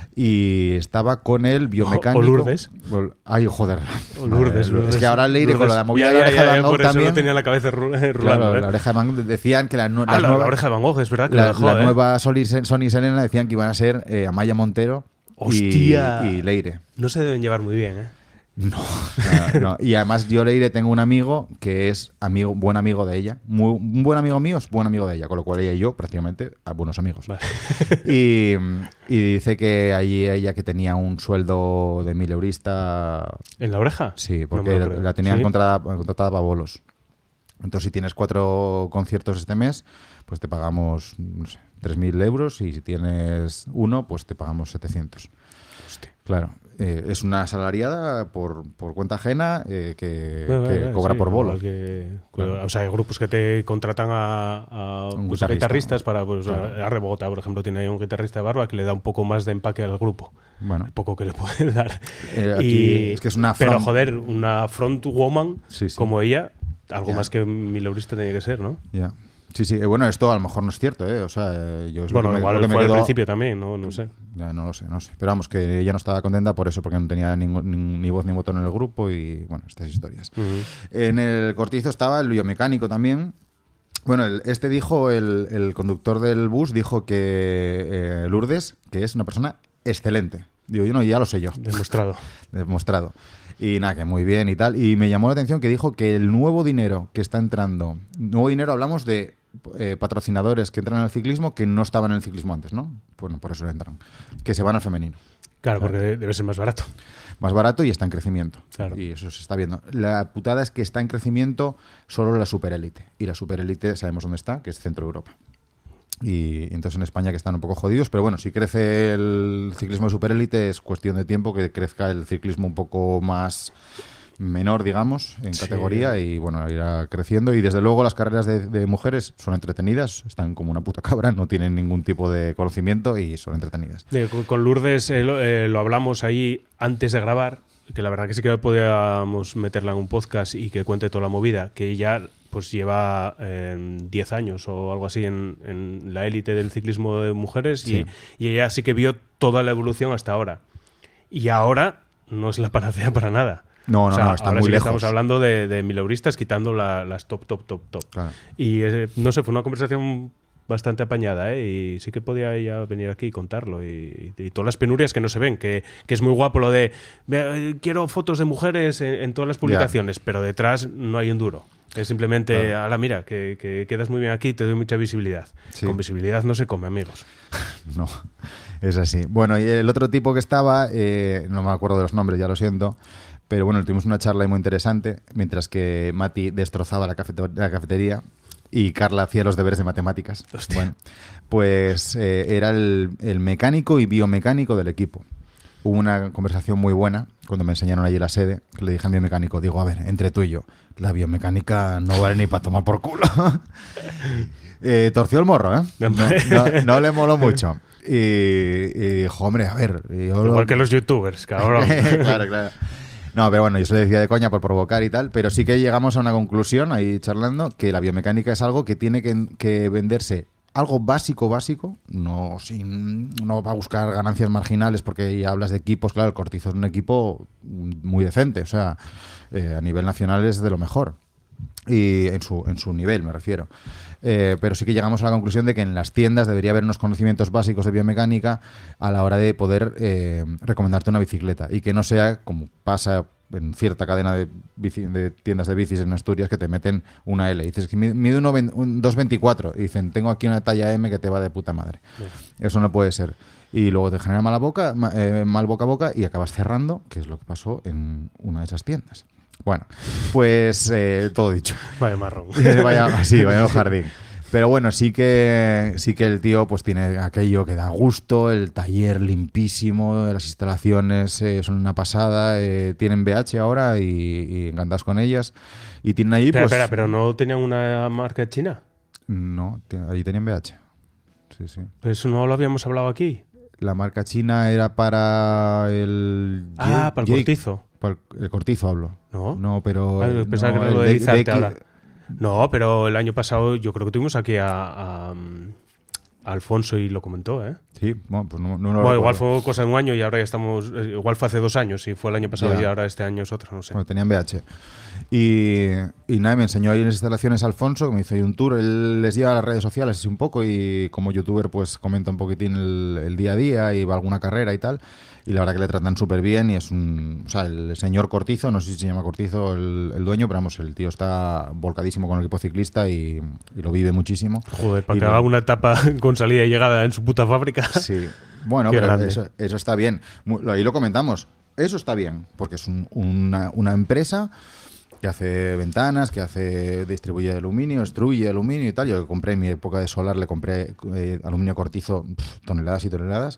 y estaba con el biomecánico. O Lourdes. O- Ay, joder. O Lourdes, Madre, Lourdes. Es que ahora Leire con Lourdes. la movida Ya, de la ya, oreja ya, de ya, Van Gogh por eso también. lo tenía en la cabeza ru- Claro, rulando. ¿eh? la oreja de Van Gogh decían que la, nu- Ah, las la, la nuevas- oreja de Van Gogh, es verdad que la, lo dejó, la ¿eh? nueva Sony, Sony y Selena decían que iban a ser eh, Amaya Montero y, ¡Hostia! y Leire. No se deben llevar muy bien, ¿eh? No, no, no. Y además yo Leire tengo un amigo que es amigo, buen amigo de ella. Muy, un buen amigo mío es buen amigo de ella, con lo cual ella y yo prácticamente a buenos amigos. Vale. Y, y dice que allí ella que tenía un sueldo de mil eurista. ¿En la oreja? Sí, No porque me lo la, creo. la tenían ¿Sí? contratada, contratada para bolos. Entonces, si tienes cuatro conciertos este mes, pues te pagamos, no sé, tres mil euros. Y si tienes uno, pues te pagamos setecientos. Hostia. Claro, eh, es una asalariada por, por cuenta ajena eh, que, Bueno, que bueno, cobra sí, por bolo. igual que- Claro. O sea, hay grupos que te contratan a, a, Un pues, a guitarrista. guitarristas para, pues, Claro. a, a Rebogota, por ejemplo, tiene ahí un guitarrista de barba que le da un poco más de empaque al grupo. Bueno, El poco que le puede dar. eh, aquí Y- es que es una Pero front- joder, una front woman Sí, sí. como ella, algo Ya. más que mileurista tiene que ser, ¿no? Ya. Sí, sí. eh, Bueno, esto a lo mejor no es cierto, ¿eh? O sea, eh, yo es lo Bueno, que me- igual lo que me fue al quedó- principio también, ¿no? No sé. Ya no lo sé, no sé. Pero vamos, que ella no estaba contenta por eso, porque no tenía ningún- ni, ni voz ni voto en el grupo y, bueno, estas historias. Ujú. En el cortizo estaba el biomecánico también. Bueno, el- este dijo, el, el conductor del bus dijo que eh, Lourdes, que es una persona excelente. Digo, yo no, ya lo sé yo. Demostrado. Demostrado. Y nada, que muy bien y tal. Y me llamó la atención que dijo que el nuevo dinero que está entrando, nuevo dinero hablamos de eh, patrocinadores que entran al ciclismo que no estaban en el ciclismo antes, ¿no? Bueno, por eso entran. Que se van al femenino. Claro, porque de- debe ser más barato. Más barato y está en crecimiento. Claro. Y eso se está viendo. La putada es que está en crecimiento solo la superélite. Y la superélite sabemos dónde está, que es Centro Europa. Y entonces en España que están un poco jodidos, pero bueno, si crece el ciclismo de superélite es cuestión de tiempo que crezca el ciclismo un poco más menor, digamos, en Sí. categoría y bueno, irá creciendo. Y desde luego las carreras de, de mujeres son entretenidas, están como una puta cabra, no tienen ningún tipo de conocimiento y son entretenidas. Eh, con- Con Lourdes eh, lo, eh, lo hablamos ahí antes de grabar, que la verdad que sí que podíamos meterla en un podcast y que cuente toda la movida, que ella pues lleva eh, diez años o algo así en, en la élite del ciclismo de mujeres Sí. y, y ella sí que vio toda la evolución hasta ahora. Y ahora no es la panacea para nada. No, no, O sea, no, está ahora muy sí que lejos. estamos hablando de, de mileuristas quitando la- las top, top, top, top. Claro. Y eh, no sé, fue una conversación bastante apañada, ¿eh? Y sí que podía ella venir aquí y contarlo. Y, y- y todas las penurias que no se ven, que, que es muy guapo lo de "Ve, eh, quiero fotos de mujeres en, en todas las publicaciones, pero detrás no hay un duro. Es simplemente, Claro. ala, mira, que, que quedas muy bien aquí, te doy mucha visibilidad. Sí. Con visibilidad no se come, amigos. No, es así. Bueno, y el otro tipo que estaba, eh, no me acuerdo de los nombres, ya lo siento, pero bueno, tuvimos una charla muy interesante, mientras que Mati destrozaba la, cafete- la cafetería y Carla hacía los deberes de matemáticas. Hostia. Bueno, pues eh, era el, el mecánico y biomecánico del equipo. Hubo una conversación muy buena cuando me enseñaron allí la sede, que le dije al biomecánico, digo, a ver, entre tú y yo, la biomecánica no vale ni para tomar por culo. Eh, torció el morro, ¿eh? No, no- no le moló mucho. Y, y dijo, hombre, a ver. y yo lo- Igual que los youtubers, cabrón. claro, claro. No, pero bueno, yo se lo decía de coña por provocar y tal, pero sí que llegamos a una conclusión ahí charlando que la biomecánica es algo que tiene que, que venderse algo básico, básico, no sin no va a buscar ganancias marginales porque ya hablas de equipos, claro, el Cortizo es un equipo muy decente, o sea, eh, a nivel nacional es de lo mejor. Y en su, en su nivel, me refiero. Eh, pero sí que llegamos a la conclusión de que en las tiendas debería haber unos conocimientos básicos de biomecánica a la hora de poder eh, recomendarte una bicicleta y que no sea como pasa en cierta cadena de, bici- de tiendas de bicis en Asturias que te meten una L. Y dices que mide mide uno vein- un dos veinticuatro y dicen, tengo aquí una talla M que te va de puta madre. Eso no puede ser. Y luego te genera mala boca, ma- eh, mal boca a boca y acabas cerrando, que es lo que pasó en una de esas tiendas. Bueno, pues eh, todo dicho. Vaya marrón. Vaya, sí, vaya jardín. Pero bueno, sí que sí que el tío pues tiene aquello que da gusto, el taller limpísimo, las instalaciones eh, son una pasada, eh, tienen B H ahora y, y encantados con ellas. Y tienen ahí Espera, pues... espera, pero no tenían una marca china. No, ti- allí tenían B H. Sí, sí. Pero eso no lo habíamos hablado aquí. la marca china era para el... Ah, para el Jake- cortizo. para el, el cortizo hablo. ¿No? No, pero... Ah, eh, pensaba no, que era el lo de de- Izarte de- ahora. No, pero el año pasado yo creo que tuvimos aquí a, a, um, a Alfonso y lo comentó, ¿eh? Sí, bueno, pues no, no lo Bueno, igual recuerdo. fue cosa de un año y ahora ya estamos. eh, Igual fue hace dos años y fue el año pasado Ya. y ahora este año es otro, no sé. Bueno, tenían B H. Y, y nada, me enseñó ahí en las instalaciones Alfonso, que me hizo ahí un tour. Él les lleva a las redes sociales así un poco y como youtuber pues comenta un poquitín el, el día a día y va a alguna carrera y tal. Y la verdad que le tratan súper bien y es un... O sea, el señor Cortizo, no sé si se llama Cortizo el, el dueño, pero vamos, el tío está volcadísimo con el equipo ciclista y, y lo vive muchísimo. Joder, para Y que lo- haga una etapa con salida y llegada en su puta fábrica. Sí, bueno, Qué pero grande. eso, eso está bien. Mu- Ahí lo comentamos. Eso está bien, porque es un- una, una empresa que hace ventanas, que hace distribuye aluminio, extruye aluminio y tal. Yo compré en mi época de solar, le compré eh, aluminio cortizo, pf, toneladas y toneladas,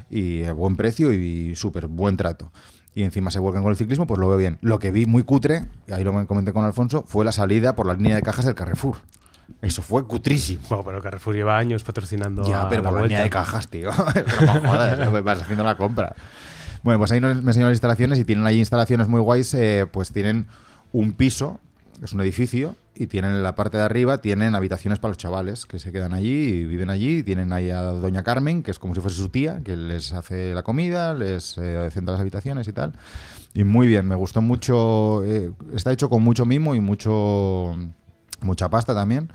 y a buen precio y súper buen trato. Y encima se vuelcan con el ciclismo, pues lo veo bien. Lo que vi muy cutre, y ahí lo comenté con Alfonso, fue la salida por la línea de cajas del Carrefour. Eso fue cutrísimo. Bueno, pero Carrefour lleva años patrocinando. Ya, a pero la por la línea Vuelta. de cajas, tío. Pero no jodas, ¿no? Vas haciendo la compra. Bueno, pues ahí nos- me enseñaron las instalaciones y tienen ahí instalaciones muy guays. eh, pues tienen un piso, es un edificio, y tienen en la parte de arriba tienen habitaciones para los chavales que se quedan allí y viven allí. Y tienen ahí a Doña Carmen, que es como si fuese su tía, que les hace la comida, les eh, centra las habitaciones y tal. Y muy bien, me gustó mucho. eh, está hecho con mucho mimo y mucho mucha pasta también.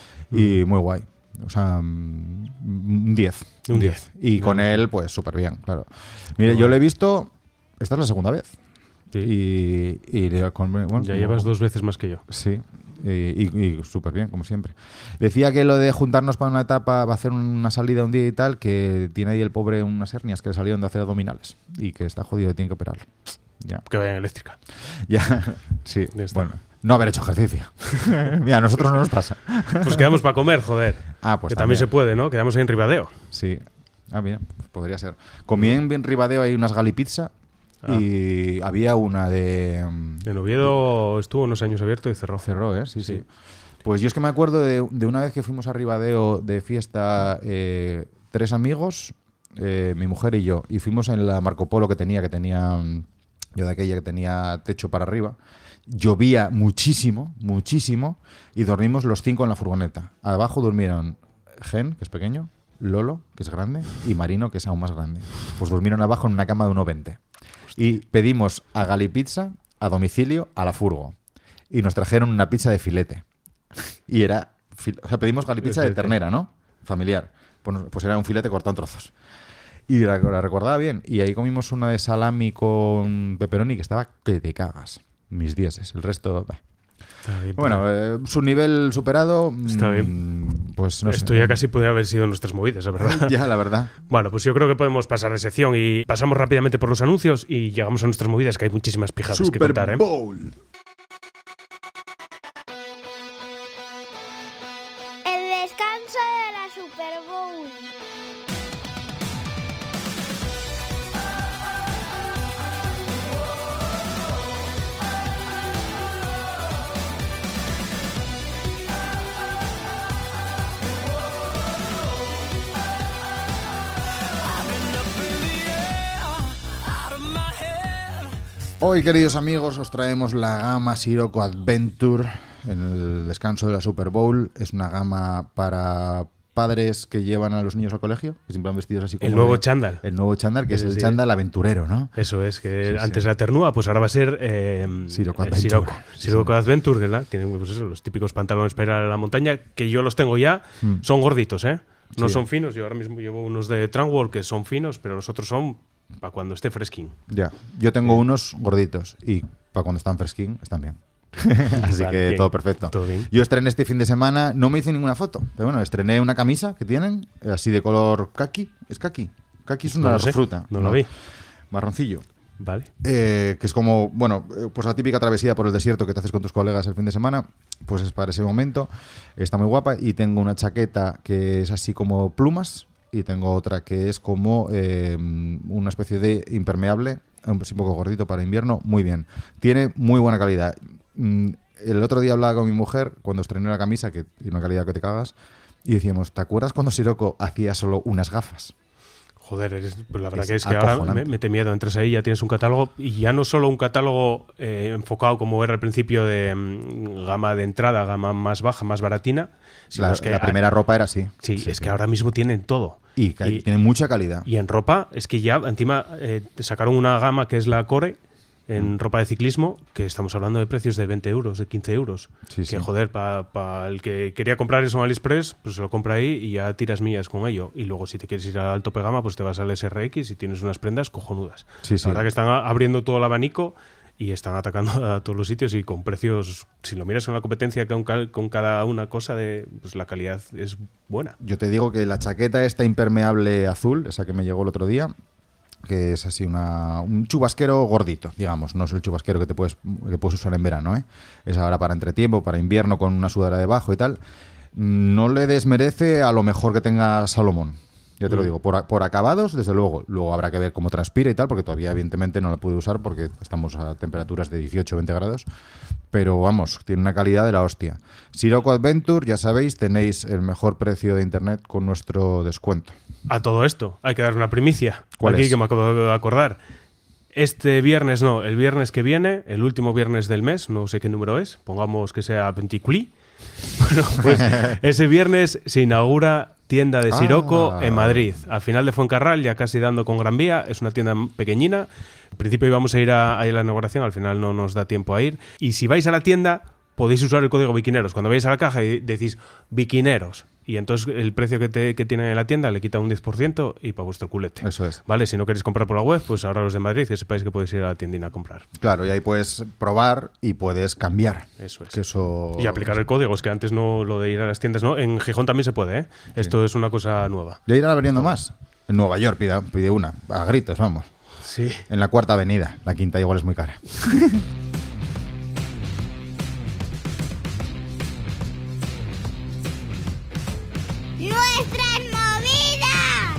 Y muy guay. O sea, mm, un diez. Un diez. Y con él, pues súper bien, claro. Mire, yo lo he visto. Esta es la segunda vez. Sí. Y, y le- con- bueno, Ya llevas dos veces más que yo. Sí. Y, y- y súper bien, como siempre. Decía que lo de juntarnos para una etapa, va a hacer una salida un día y tal, que tiene ahí el pobre unas hernias que le salieron de hacer abdominales y que está jodido y tiene que operar. Ya. Que vayan eléctrica. Ya. Sí. Ya está. Bueno. No haber hecho ejercicio. Mira, a nosotros no nos pasa. Pues quedamos para comer, joder. Ah, pues que también se puede, ¿no? Quedamos ahí en Ribadeo. Sí. Ah, mira, pues podría ser. Comí en bien Ribadeo hay unas galipizza Ah. y había una de... mm, En Oviedo estuvo unos años abierto y cerró. Cerró, ¿eh? Sí, sí. Sí. Pues yo es que me acuerdo de, de una vez que fuimos a Ribadeo de fiesta, eh, tres amigos, eh, mi mujer y yo, y fuimos en la Marco Polo que tenía, que tenía, mm, yo de aquella que tenía techo para arriba. Llovía muchísimo, muchísimo, y dormimos los cinco en la furgoneta. Abajo durmieron Gen, que es pequeño, Lolo, que es grande, y Marino, que es aún más grande. Pues durmieron abajo en una cama de uno veinte. Y pedimos a Galipizza, a domicilio, a la furgo. Y nos trajeron una pizza de filete. Y era, fil- o sea, pedimos Galipizza de Filete. ternera, ¿no? Familiar. Pues, pues era un filete cortado en trozos. Y la, la recordaba bien. Y ahí comimos una de salami con pepperoni que estaba que te cagas. Mis dieces. El resto... bah. Está bien, Bueno, eh, su nivel superado. Está mm, Pues no sé. Esto ya casi podría haber sido nuestras movidas, la verdad. Ya, la verdad. Bueno, pues yo creo que podemos pasar de sección y pasamos rápidamente por los anuncios y llegamos a nuestras movidas, que hay muchísimas pijadas que Super contar, ¿eh? Bowl. El descanso de la Super Bowl. Hoy, queridos amigos, os traemos la gama Sirocco Adventure en el descanso de la Super Bowl. Es una gama para padres que llevan a los niños al colegio, que siempre han vestidos así como... El nuevo de- chándal. El nuevo chándal, que Sí, es el sí. chándal aventurero, ¿no? Eso es, que Sí, antes sí. era Ternúa, pues ahora va a ser eh, Sirocco el Adventure. Sirocco. Sí, Sirocco sí. Adventure, ¿verdad? Tienen pues eso, los típicos pantalones para ir a la montaña, que yo los tengo ya, Mm. son gorditos, ¿eh? No Sí. son finos, yo ahora mismo llevo unos de Tramwall que son finos, pero los otros son para cuando esté fresquín. Ya. Yo tengo unos gorditos y para cuando están fresquín están bien. Así Vale, que bien. todo perfecto. Todo bien. Yo estrené este fin de semana, no me hice ninguna foto, pero bueno, estrené una camisa que tienen, eh, así de color kaki. ¿Es kaki? Kaki es No una lo sé, fruta. no lo vi. Marroncillo. Vale. Eh, que es como, bueno, eh, pues la típica travesía por el desierto que te haces con tus colegas el fin de semana, pues es para ese momento. Está muy guapa y tengo una chaqueta que es así como plumas y tengo otra que es como eh, una especie de impermeable, un un poco gordito para invierno, muy bien. Tiene muy buena calidad. Mm, El otro día hablaba con mi mujer cuando estrené la camisa, que tiene una calidad que te cagas, y decíamos, ¿te acuerdas cuando Sirocco hacía solo unas gafas? Joder, eres- pues la verdad Es que es que ahora acojonante. me, mete miedo. Entras ahí, ya tienes un catálogo y ya no solo un catálogo eh, enfocado como era al principio de mm, gama de entrada, gama más baja, más baratina, sino La, es que la a- primera ropa era así. sí, es que ahora mismo tienen todo. Y, que tiene mucha calidad. y en ropa, es que ya encima eh, te sacaron una gama que es la Core en Mm. ropa de ciclismo, que estamos hablando de precios de veinte euros, de quince euros. Sí, que sí. joder, para el que quería comprar eso en AliExpress, pues se lo compra ahí y ya tiras millas con ello. Y luego si te quieres ir al tope gama, pues te vas al S R X y tienes unas prendas cojonudas. Sí, sí. La verdad que están a- abriendo todo el abanico y están atacando a todos los sitios y con precios, si lo miras en la competencia con, cal- con cada una cosa, de, pues la calidad es buena. Yo te digo que la chaqueta esta impermeable azul, esa que me llegó el otro día, que es así una, un chubasquero gordito, digamos, no es el chubasquero que te puedes, que puedes usar en verano, ¿eh? Es ahora para entretiempo, para invierno, con una sudadera debajo y tal. No le desmerece a lo mejor que tenga Salomón. Ya te lo Mm. digo, por, a- por acabados, desde luego. Luego habrá que ver cómo transpira y tal, porque todavía evidentemente no la pude usar porque estamos a temperaturas de dieciocho o veinte grados. Pero vamos, tiene una calidad de la hostia. Sirocco Adventure, ya sabéis, tenéis el mejor precio de internet con nuestro descuento. A todo esto, hay que dar una primicia. ¿Cuál Aquí es? que me acabo de acordar. Este viernes no, el viernes que viene, el último viernes del mes, no sé qué número es, pongamos que sea veinticuatro. Bueno, pues ese viernes se inaugura tienda de Sirocco Ah. en Madrid, al final de Fuencarral, ya casi dando con Gran Vía. Es una tienda pequeñina. En principio íbamos a ir a, a ir a la inauguración, al final no nos da tiempo a ir. Y si vais a la tienda, podéis usar el código Biquineros. Cuando vais a la caja y decís Biquineros, y entonces el precio que, te, que tienen en la tienda le quita un diez por ciento y para vuestro culete. Eso es. Vale, si no queréis comprar por la web, pues ahora los de Madrid, que sepáis que podéis ir a la tiendina a comprar. Claro, y ahí puedes probar y puedes cambiar. Eso es. Que eso... Y aplicar el código, es que antes no lo de ir a las tiendas, ¿no? En Gijón también se puede, ¿eh? Esto es una cosa nueva. Ya irán abriendo más. En Nueva York pide, pide una, a gritos, vamos. Sí. En la Cuarta Avenida. La quinta igual es muy cara. ¡Nuestras movidas!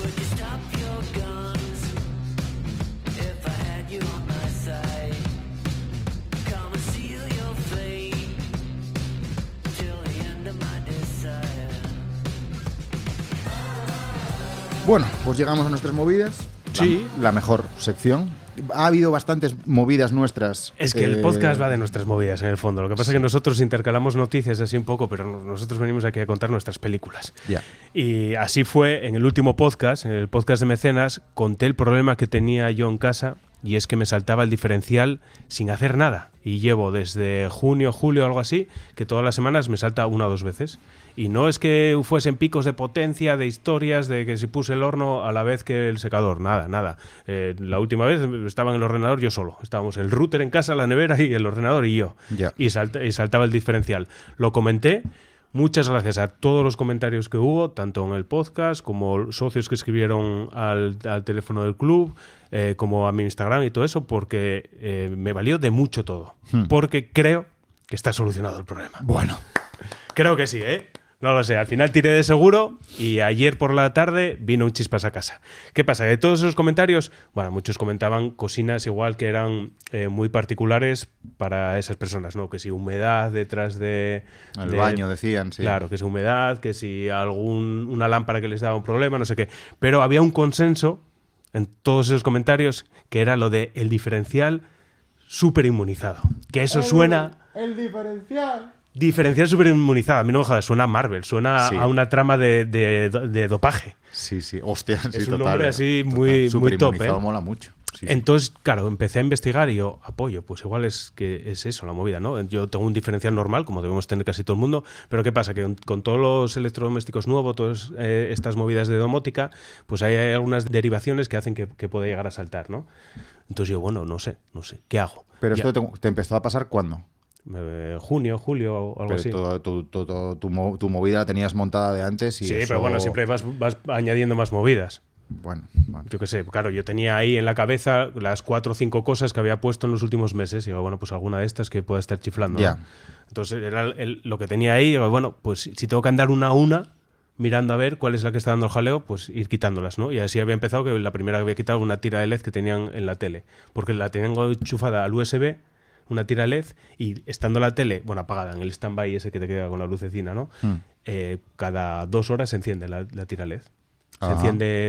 Bueno, pues llegamos a nuestras movidas. Sí. La, la mejor sección. Ha habido bastantes movidas nuestras. Es que el eh, podcast va de nuestras movidas, en el fondo. Lo que pasa es que nosotros intercalamos noticias así un poco, pero nosotros venimos aquí a contar nuestras películas. Ya. Y así fue en el último podcast, en el podcast de Mecenas, conté el problema que tenía yo en casa, y es que me saltaba el diferencial sin hacer nada. Y llevo desde junio, julio, algo así, que todas las semanas me salta una o dos veces. Y no es que fuesen picos de potencia, de historias, de que si puse el horno a la vez que el secador. Nada, nada. Eh, la última vez estaba en el ordenador yo solo. Estábamos el router en casa, la nevera y el ordenador y yo. Ya. Y, salta- y saltaba el diferencial. Lo comenté. Muchas gracias a todos los comentarios que hubo, tanto en el podcast como socios que escribieron al, al teléfono del club, eh, como a mi Instagram y todo eso, porque eh, me valió de mucho todo. Hmm. Porque creo que está solucionado el problema. Bueno. Creo que sí, ¿eh? No lo sé. Al final tiré de seguro y ayer por la tarde vino un chispas a casa. ¿Qué pasa? De todos esos comentarios, bueno, muchos comentaban cocinas igual que eran eh, muy particulares para esas personas, ¿no? Que si humedad detrás de... El de- baño, decían, sí. Claro, que si humedad, que si algún una lámpara que les daba un problema, no sé qué. Pero había un consenso en todos esos comentarios que era lo de el diferencial súper inmunizado. Que eso suena... El diferencial. Diferencial súper inmunizado. A mí no me jodas, suena a Marvel, suena Sí. a una trama de, de- de dopaje. Sí, sí. Hostia, sí, Es un total, nombre eh. así Total. muy- muy Superinmunizado top, ¿eh? mola mucho. Sí, sí. Entonces, claro, empecé a investigar y yo, apoyo, pues igual es que es eso, la movida, ¿no? Yo tengo un diferencial normal, como debemos tener casi todo el mundo, pero ¿qué pasa? Que con, con todos los electrodomésticos nuevos, todas eh, estas movidas de domótica, pues hay, hay algunas derivaciones que hacen que, que puede llegar a saltar, ¿no? Entonces yo, bueno, no sé, no sé, ¿qué hago? Pero Ya, esto te, te empezó a pasar ¿cuándo? eh, junio, julio o algo Pero así. todo- tu, tu- tu- tu mo- tu movida la tenías montada de antes y Sí, eso- pero bueno, siempre vas, vas añadiendo más movidas. Bueno, bueno. Yo qué sé, claro, yo tenía ahí en la cabeza las cuatro o cinco cosas que había puesto en los últimos meses. Y digo, bueno, pues alguna de estas que pueda estar chiflando. Ya. ¿no? Entonces era el- el- lo que tenía ahí. Digo, bueno, pues si tengo que andar una a una mirando a ver cuál es la que está dando el jaleo, pues ir quitándolas, ¿no? Y así había empezado, que la primera que había quitado una tira de L E D que tenían en la tele. Porque la tengo enchufada al U S B, una tira L E D, y estando la tele, bueno, apagada, en el stand-by ese que te queda con la lucecina, ¿no? Hmm. Eh, cada dos horas se enciende la, la tira L E D. Se Ajá. enciende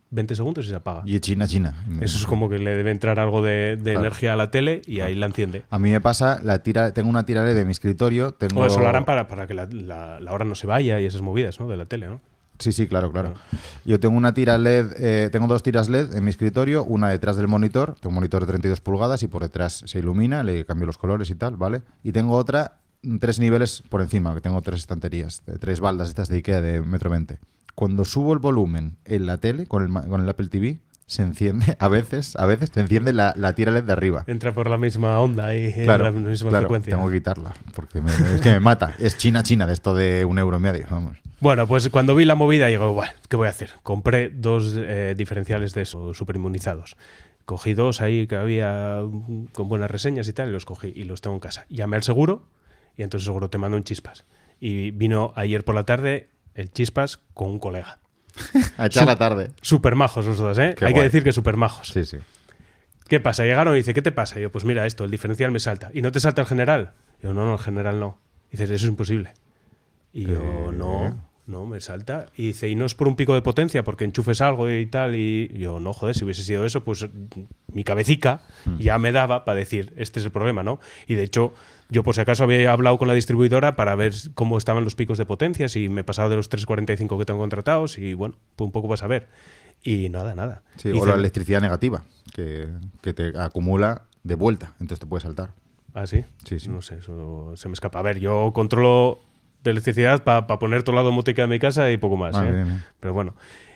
veinte segundos y se apaga. Y China, China. Eso es como que le debe entrar algo de, de Claro. energía a la tele y ahí la enciende. A mí me pasa, la tira, tengo una tira L E D de mi escritorio. Tengo... O eso lo harán para, para que la, la- la hora no se vaya y esas movidas, ¿no? De la tele, ¿no? Sí, sí, claro, claro. Yo tengo una tira L E D, eh, tengo dos tiras L E D en mi escritorio, una detrás del monitor, tengo un monitor de treinta y dos pulgadas y por detrás se ilumina, le cambio los colores y tal, ¿vale? Y tengo otra, mm, tres niveles por encima, que tengo tres estanterías, de tres baldas estas de Ikea de metro veinte. Cuando subo el volumen en la tele, con el, ma- con el Apple T V, se enciende, a veces, a veces se enciende la, la tira L E D de arriba. Entra por la misma onda y Claro, la misma claro, frecuencia. tengo que quitarla, porque me, es que me mata. Es China, China, de esto de un euro y medio, vamos. Bueno, pues cuando vi la movida, digo, bueno, ¿qué voy a hacer? Compré dos eh, diferenciales de esos superinmunizados. Cogí dos ahí que había mm, con buenas reseñas y tal, y los cogí y los tengo en casa. Llamé al seguro y entonces el seguro te manda un chispas. Y vino ayer por la tarde el chispas con un colega. A echar la tarde. Súper majos los dos, ¿eh? Qué Hay que guay. decir que súper majos. Sí, sí. ¿Qué pasa? Llegaron y dice, ¿qué te pasa? Y yo, pues mira esto, el diferencial me salta. ¿Y no te salta el general? Y yo, no, no, el general no. Y dices, eso es imposible. Y yo, Eh. no, no, me salta. Y dice, y no es por un pico de potencia, porque enchufes algo y tal. Y yo, no, joder, si hubiese sido eso, pues mi cabecica ya me daba para decir, este es el problema, ¿no? Y de hecho, yo por si acaso había hablado con la distribuidora para ver cómo estaban los picos de potencia, si me pasaba de los tres cuarenta y cinco que tengo contratados, y bueno, pues un poco para saber. Y nada, nada. Sí, Y o dice, la electricidad negativa, que, que te acumula de vuelta, entonces te puede saltar. ¿Ah, sí? Sí, sí. No sé, eso se me escapa. A ver, yo controlo de electricidad para poner todo la domótica de mi casa y poco más. Ah, ¿eh? bien, bien. Pero bueno.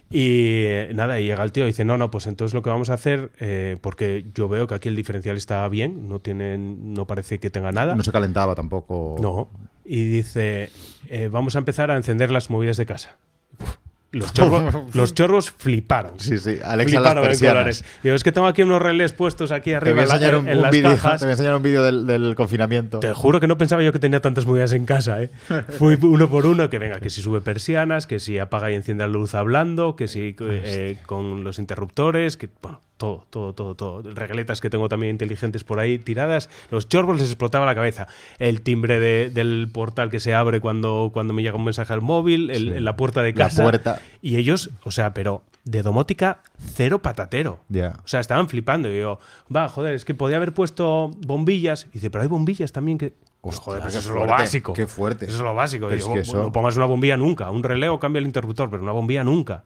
Y eh, nada, y llega el tío y dice, no, no, pues entonces lo que vamos a hacer, eh, porque yo veo que aquí el diferencial está bien, no tiene, no parece que tenga nada. No se calentaba tampoco. No. Y dice, eh, vamos a empezar a encender las movidas de casa. Uf, Los chorros, los chorros fliparon. Sí, sí. Alexa, las Fliparon en persianas. colores. Digo, es que tengo aquí unos relés puestos aquí Te voy arriba a en, la- enseñar un, en un las vídeo, cajas. te voy a enseñar un vídeo del, del confinamiento. Te juro que no pensaba yo que tenía tantas movidas en casa, ¿eh? Fui uno por uno, que venga, que si sube persianas, que si apaga y enciende la luz hablando, que si eh, con los interruptores, que bueno, todo, todo, todo, todo. Regletas que tengo también inteligentes por ahí tiradas. Los chorbos les explotaba la cabeza. El timbre de- del portal que se abre cuando, cuando me llega un mensaje al móvil, el- Sí. la puerta de La casa. puerta. Y ellos, o sea, pero de domótica, cero patatero. Ya. O sea, estaban flipando. Y yo, va, joder, es que podía haber puesto bombillas. Y dice, pero hay bombillas también que. Pues, Hostia, joder, pues qué eso es lo fuerte, básico. qué fuerte. Eso es lo básico. Pero Y es yo, que bueno, eso- no pongas una bombilla nunca. Un relé o cambia el interruptor, pero una bombilla nunca.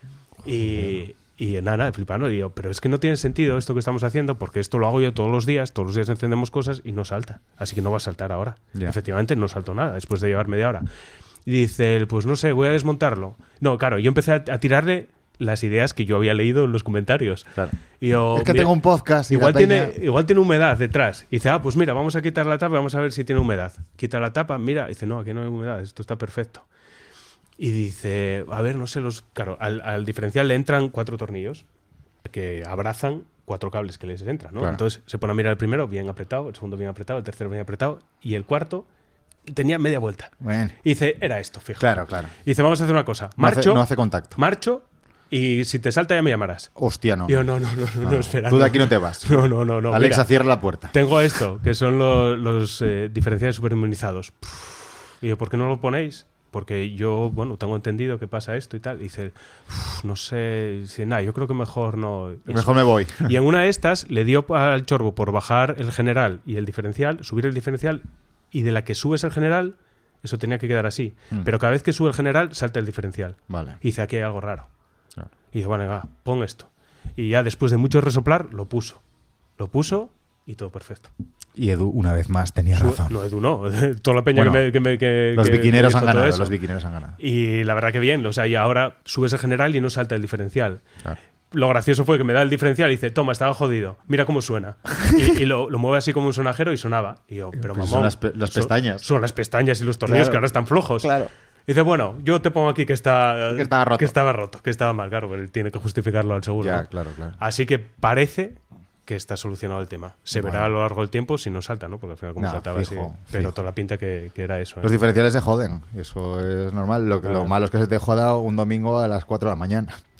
Y, y nada, nada, flipando. Y yo, pero es que no tiene sentido esto que estamos haciendo, porque esto lo hago yo todos los días. Todos los días encendemos cosas y no salta. Así que no va a saltar ahora. Ya. Efectivamente, no saltó nada después de llevar media hora. Y dice él, pues no sé, voy a desmontarlo. No, claro, yo empecé a, a tirarle las ideas que yo había leído en los comentarios. Claro. Y yo, Es que mira, tengo un podcast. y Igual la tiene, peña- igual tiene humedad detrás. Y dice, ah, pues mira, vamos a quitar la tapa, vamos a ver si tiene humedad. Quita la tapa, mira, y dice, no, aquí no hay humedad, esto está perfecto. Y dice, a ver, no sé, los. Claro, al, al diferencial le entran cuatro tornillos que abrazan cuatro cables que les entran, ¿no? Claro. Entonces se pone a mirar el primero bien apretado, el segundo bien apretado, el tercero bien apretado, y el cuarto tenía media vuelta. Bueno, Y dice, era esto, fíjate. claro, claro. Y dice, vamos a hacer una cosa. No hace- Marcho, no hace contacto. marcho, y si te salta ya me llamarás. Hostia, no. Y yo, no, no, no, no, no, espera. Tú de aquí no te vas. No, no, no, no. Alexa, mira. cierra la puerta. Tengo esto, que son lo- los eh, diferenciales superinmunizados. Y yo, ¿por qué no lo ponéis? Porque yo, bueno, tengo entendido que pasa esto y tal. Y dice, "Uf, no sé, dice, nada, yo creo que mejor no. Eso". Mejor me voy. Y en una de estas le dio al chorbo por bajar el general y el diferencial, subir el diferencial, y de la que subes el general, eso tenía que quedar así. Mm. Pero cada vez que sube el general, salta el diferencial. Vale. Y dice, aquí hay algo raro. Claro. Y dice, bueno, venga, pon esto. Y ya después de mucho resoplar, lo puso. Lo puso y todo perfecto. Y Edu, una vez más, tenía Su- razón. No, Edu, no. Toda la peña Bueno, que me. Que me- que- Los que biquineros me han hizo todo ganado. eso. Los biquineros han ganado. Y la verdad que bien. O sea, y ahora subes el general y no salta el diferencial. Claro. Lo gracioso fue que me da el diferencial y dice, toma, estaba jodido. Mira cómo suena. Y, y lo, lo mueve así como un sonajero y sonaba. Y yo, pero Pues mamón. son las pe- las son- pestañas. Son, las pestañas y los tornillos Claro. que ahora están flojos. Claro. Y dice, bueno, yo te pongo aquí que está Que estaba roto. que estaba roto, que estaba mal, claro, pero él tiene que justificarlo al seguro. Ya, ¿no? claro, claro. Así que parece que está solucionado el tema. Se Bueno. verá a lo largo del tiempo si no salta, ¿no? Porque al final como No, saltaba fijo, así. Pero fijo. toda la pinta que, que era eso. ¿eh? Los diferenciales se joden. Eso es normal. Lo, que- lo Claro. malo es que se te joda un domingo a las cuatro de la mañana.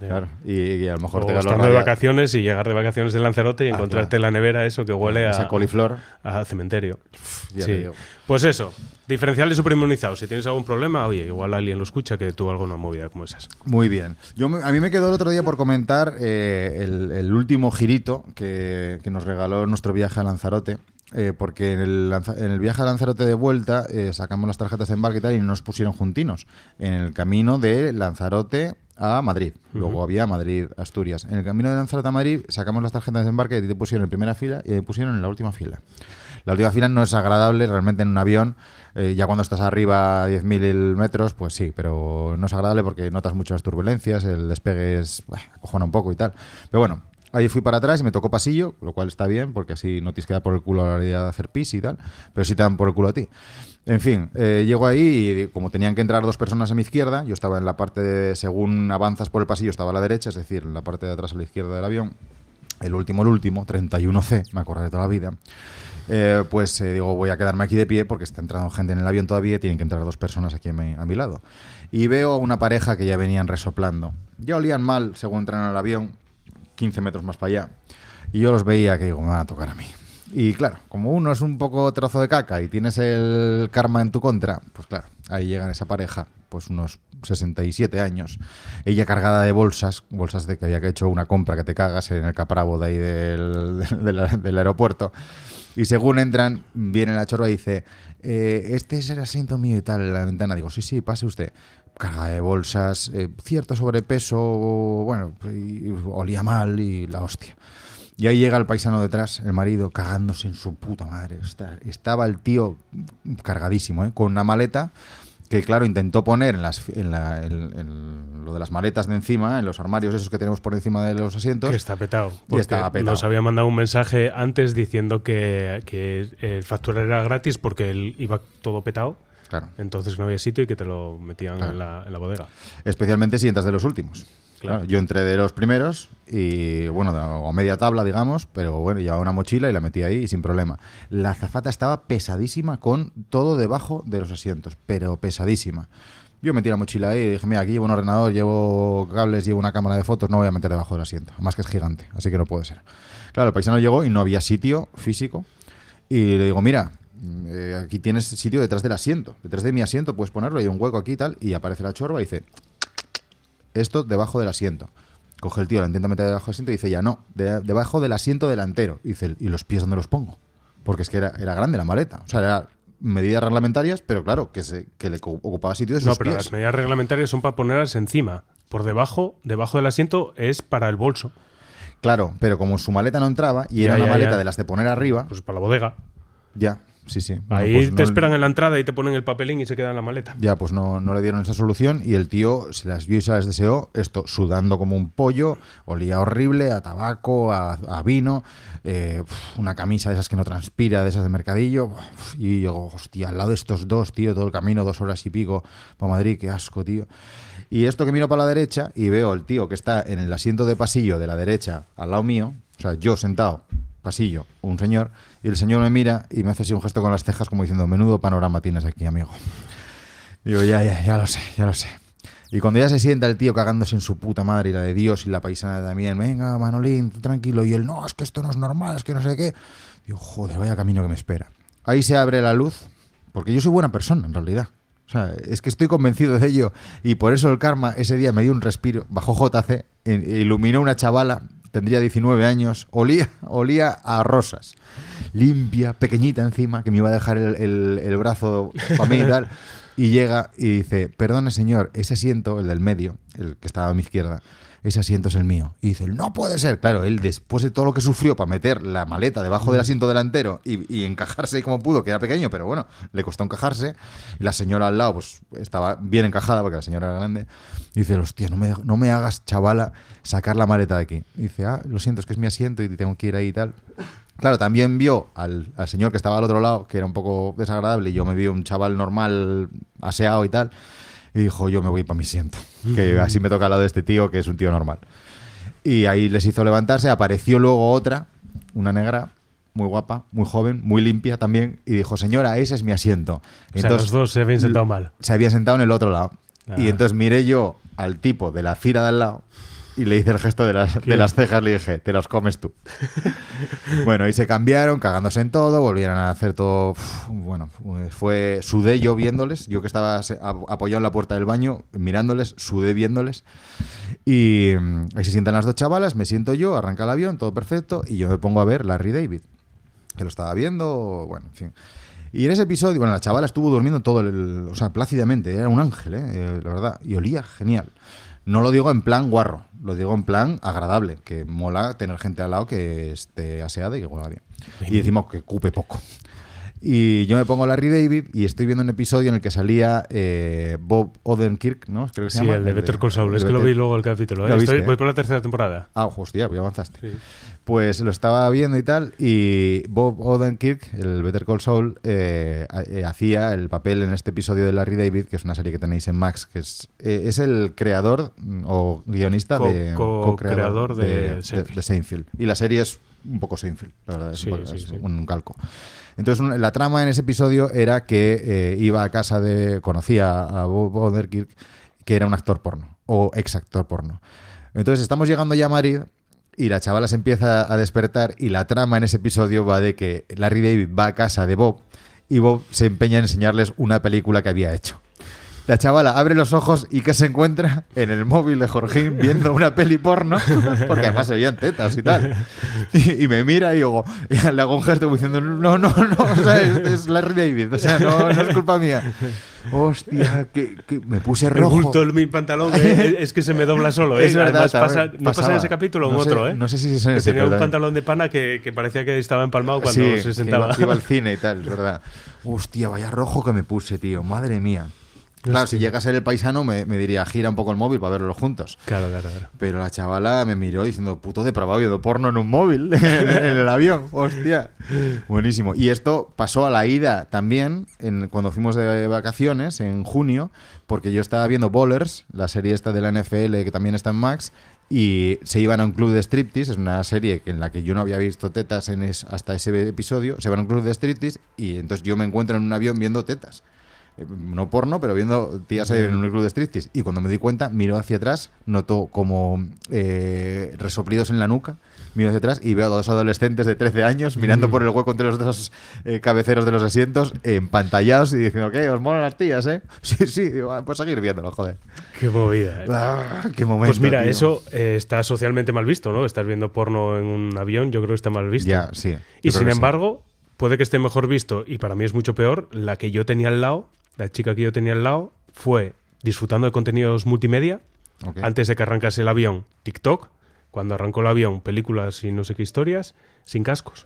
Claro. Y, y a lo mejor O te da los estando de radios- vacaciones y llegar de vacaciones de Lanzarote y Ah, encontrarte claro. en la nevera eso que huele a, esa coliflor. a cementerio. Ya Sí. te digo. Pues eso, diferenciales superinmunizados. Si tienes algún problema, oye, igual alguien lo escucha que tuvo alguna movida como esas. Muy bien. Yo, me- a mí me quedó el otro día por comentar eh, el, el último girito que, que nos regaló nuestro viaje a Lanzarote. eh, porque en el, Lanza- en el viaje a Lanzarote de vuelta eh, sacamos las tarjetas de embarque y tal y nos pusieron juntinos en el camino de Lanzarote a Madrid. Luego había Madrid-Asturias. En el camino de Lanzarote a Madrid sacamos las tarjetas de embarque y te pusieron en primera fila y te pusieron en la última fila. La última fila no es agradable realmente en un avión. Eh, ya cuando estás arriba a diez mil metros, pues sí, pero no es agradable porque notas mucho las turbulencias, el despegue es, bah, acojona un poco y tal. Pero bueno, ahí fui para atrás y me tocó pasillo, lo cual está bien porque así no tienes que dar por el culo a la hora de hacer pis y tal, pero sí te dan por el culo a ti. En fin, eh, llego ahí y como tenían que entrar dos personas a mi izquierda, yo estaba en la parte de, según avanzas por el pasillo, estaba a la derecha, es decir, en la parte de atrás a la izquierda del avión. El último, el último, treinta y uno C, me acordaré toda la vida. Eh, pues eh, digo, voy a quedarme aquí de pie porque está entrando gente en el avión todavía y tienen que entrar dos personas aquí a mi, a mi lado. Y veo a una pareja que ya venían resoplando. Ya olían mal según entraron al avión, quince metros más para allá. Y yo los veía que digo, me van a tocar a mí. Y claro, como uno es un poco trozo de caca y tienes el karma en tu contra, pues claro, ahí llegan esa pareja, pues unos sesenta y siete años, ella cargada de bolsas, bolsas de que había hecho una compra que te cagas en el capravo de ahí del, del, del aeropuerto. Y según entran, viene la chorba y dice, eh, este es el asiento mío y tal, en la ventana. Digo, sí, sí, pase usted. Carga de bolsas, eh, cierto sobrepeso, bueno, y, y olía mal y la hostia. Y ahí llega el paisano detrás, el marido, cagándose en su puta madre. Está- Estaba el tío cargadísimo, ¿eh? Con una maleta que, claro, intentó poner en, las, en, la- en- en lo de las maletas de encima, en los armarios esos que tenemos por encima de los asientos. Que está petado. Y Porque estaba petado. nos había mandado un mensaje antes diciendo que, que el facturar era gratis porque él iba todo petado. Claro. Entonces no había sitio y que te lo metían Claro. en, la, en la bodega. Especialmente si entras de los últimos. Claro. Claro, yo entré de los primeros y, bueno, de- o media tabla, digamos, pero bueno, llevaba una mochila y la metí ahí y sin problema. La azafata estaba pesadísima con todo debajo de los asientos, pero pesadísima. Yo metí la mochila ahí y dije, mira, aquí llevo un ordenador, llevo cables, llevo una cámara de fotos, no voy a meter debajo del asiento. Además que es gigante, así que no puede ser. Claro, el paisano llegó y no había sitio físico y le digo, mira, eh, aquí tienes sitio detrás del asiento, detrás de mi asiento puedes ponerlo, hay un hueco aquí y tal, y aparece la chorba y dice, esto debajo del asiento. Coge el tío, la intenta meter debajo del asiento y dice, ya no, de- debajo del asiento delantero. Y dice, ¿y los pies dónde los pongo? Porque es que era, era grande la maleta. O sea, era medidas reglamentarias, pero claro, que, se, que le co- ocupaba sitio de sus No, pero pies. las medidas reglamentarias son para ponerlas encima. Por debajo, debajo del asiento es para el bolso. Claro, pero como su maleta no entraba y Ya, era una ya, maleta ya. de las de poner arriba, Pues para la bodega. ya, sí, sí. Bueno, Ahí pues te no- esperan en la entrada y te ponen el papelín y se queda en la maleta. Ya, pues no, no le dieron esa solución y el tío se las vio y se las deseó, esto sudando como un pollo, olía horrible, a tabaco, a, a vino, eh, uf, una camisa de esas que no transpira, de esas de mercadillo, uf, y yo, hostia, al lado de estos dos, tío, todo el camino, dos horas y pico para Madrid, qué asco, tío. Y esto que miro para la derecha y veo el tío que está en el asiento de pasillo de la derecha al lado mío, o sea, yo sentado, pasillo, un señor, y el señor me mira y me hace así un gesto con las cejas como diciendo, menudo panorama tienes aquí, amigo. Digo, ya, ya, ya lo sé, ya lo sé. Y cuando ya se sienta el tío cagándose en su puta madre y la de Dios y la paisana también, venga, Manolín, tú tranquilo, y él, no, es que esto no es normal, es que no sé qué. Digo, joder, vaya camino que me espera. Ahí se abre la luz, porque yo soy buena persona, en realidad. O sea, es que estoy convencido de ello y por eso el karma ese día me dio un respiro, bajó J C, e- iluminó una chavala, tendría diecinueve años, olía, olía a rosas, limpia, pequeñita encima, que me iba a dejar el, el- el brazo para mí y tal, y llega y dice, perdone señor, ese asiento, el del medio, el que estaba a mi izquierda, ese asiento es el mío. Y dice, no puede ser. Claro, él después de todo lo que sufrió para meter la maleta debajo del asiento delantero y, y encajarse ahí como pudo, que era pequeño, pero bueno, le costó encajarse. Y la señora al lado, pues estaba bien encajada porque la señora era grande. Y dice, hostia, no me, no me hagas, chavala, sacar la maleta de aquí. Y dice, ah, lo siento, es que es mi asiento y tengo que ir ahí y tal. Claro, también vio al, al señor que estaba al otro lado, que era un poco desagradable, y yo me vi un chaval normal, aseado y tal. Y dijo, yo me voy para mi asiento. Que así me toca al lado de este tío, que es un tío normal. Y ahí les hizo levantarse. Apareció luego otra, una negra, muy guapa, muy joven, muy limpia también. Y dijo, señora, ese es mi asiento. O sea, los dos se habían sentado mal. Se había sentado en el otro lado. Ah. Y entonces miré yo al tipo de la fila de al lado Y le hice el gesto de las, de las cejas, le dije, te las comes tú. Bueno, y se cambiaron, cagándose en todo, volvieron a hacer todo. Uf, bueno, fue. Sudé yo viéndoles, yo que estaba apoyado en la puerta del baño, mirándoles, sudé viéndoles. Y mm, ahí se sientan las dos chavalas, me siento yo, arranca el avión, todo perfecto, y yo me pongo a ver Larry David, que lo estaba viendo, bueno, en fin. Y en ese episodio, bueno, la chavala estuvo durmiendo todo el. O sea, plácidamente, era un ángel, ¿eh? La verdad, y olía genial. No lo digo en plan guarro, lo digo en plan agradable, que mola tener gente al lado que esté aseada y que huela bien. Y decimos que cupe poco. Y yo me pongo Larry David y estoy viendo un episodio en el que salía eh, Bob Odenkirk, ¿no? Creo que se Sí, llama. el de Better Call Saul. Es de que lo Better- vi luego el capítulo. ¿eh? ¿Lo Estoy, viste? voy por la tercera temporada. Ah, hostia, pues ya avanzaste. Sí. Pues lo estaba viendo y tal, y Bob Odenkirk, el Better Call Saul, eh, eh, hacía el papel en este episodio de Larry David, que es una serie que tenéis en Max, que es, eh, es el creador mm, o guionista Co- de co- co-creador creador de de, Seinfeld. de Seinfeld. Y la serie es un poco Seinfeld, la verdad, es, Sí, un, poco- sí, es sí. un calco. Entonces, un- la trama en ese episodio era que eh, iba a casa de. Conocía a Bob Odenkirk, que era un actor porno, o ex actor porno. Entonces, estamos llegando ya a Madrid y la chavala se empieza a despertar y la trama en ese episodio va de que Larry David va a casa de Bob y Bob se empeña en enseñarles una película que había hecho. La chavala abre los ojos y ¿qué se encuentra? En el móvil de Jorgín viendo una peli porno, porque además se veían tetas y tal. Y, y me mira y digo, y le hago un gesto como diciendo, no, no, no, o sea, es, es Larry David, o sea, no, no es culpa mía. Hostia, que, que me puse El rojo. bulto de mi pantalón eh, es que se me dobla solo. ¿eh? Es verdad, Además, pasa, también no pasa en pasaba. ese capítulo o en No sé- otro. ¿eh? no sé si es en Que ese, tenía un pero- pantalón de pana que, que parecía que estaba empalmado cuando Sí, se que sentaba. Iba, que iba al cine y tal, es verdad. Hostia, vaya rojo que me puse, tío. Madre mía. Claro, si llega a ser el paisano me, me diría, gira un poco el móvil para verlos juntos. Claro, claro, claro. Pero la chavala me miró diciendo, puto depravado, viendo porno en un móvil, en, en el avión. Hostia. Buenísimo. Y esto pasó a la ida también, en, cuando fuimos de vacaciones, en junio, porque yo estaba viendo Ballers, la serie esta de la N F L que también está en Max, y se iban a un club de striptease, es una serie que- en la que yo no había visto tetas en es- hasta ese episodio, se van a un club de striptease y entonces yo me encuentro en un avión viendo tetas. Eh, No porno, pero viendo tías en un club de striptease. Y cuando me di cuenta, miro hacia atrás, noto como eh, resoplidos en la nuca, miro hacia atrás y veo a dos adolescentes de trece años mirando por el hueco entre los dos eh, cabeceros de los asientos, eh, empantallados y diciendo, ¿qué? ¿Os molan las tías, eh? Sí, sí, digo, "Ah, pues seguir viéndolo, joder. Qué movida. ¿eh? Ah, qué momento, Pues mira, tío. eso eh, está socialmente mal visto, ¿no? Estás viendo porno en un avión, yo creo que está mal visto. Ya, sí. yo Y creo sin que sí. embargo, puede que esté mejor visto, y para mí es mucho peor, la que yo tenía al lado, la chica que yo tenía al lado, fue disfrutando de contenidos multimedia, Ok. antes de que arrancase el avión, TikTok, cuando arrancó el avión, películas y no sé qué historias, sin cascos.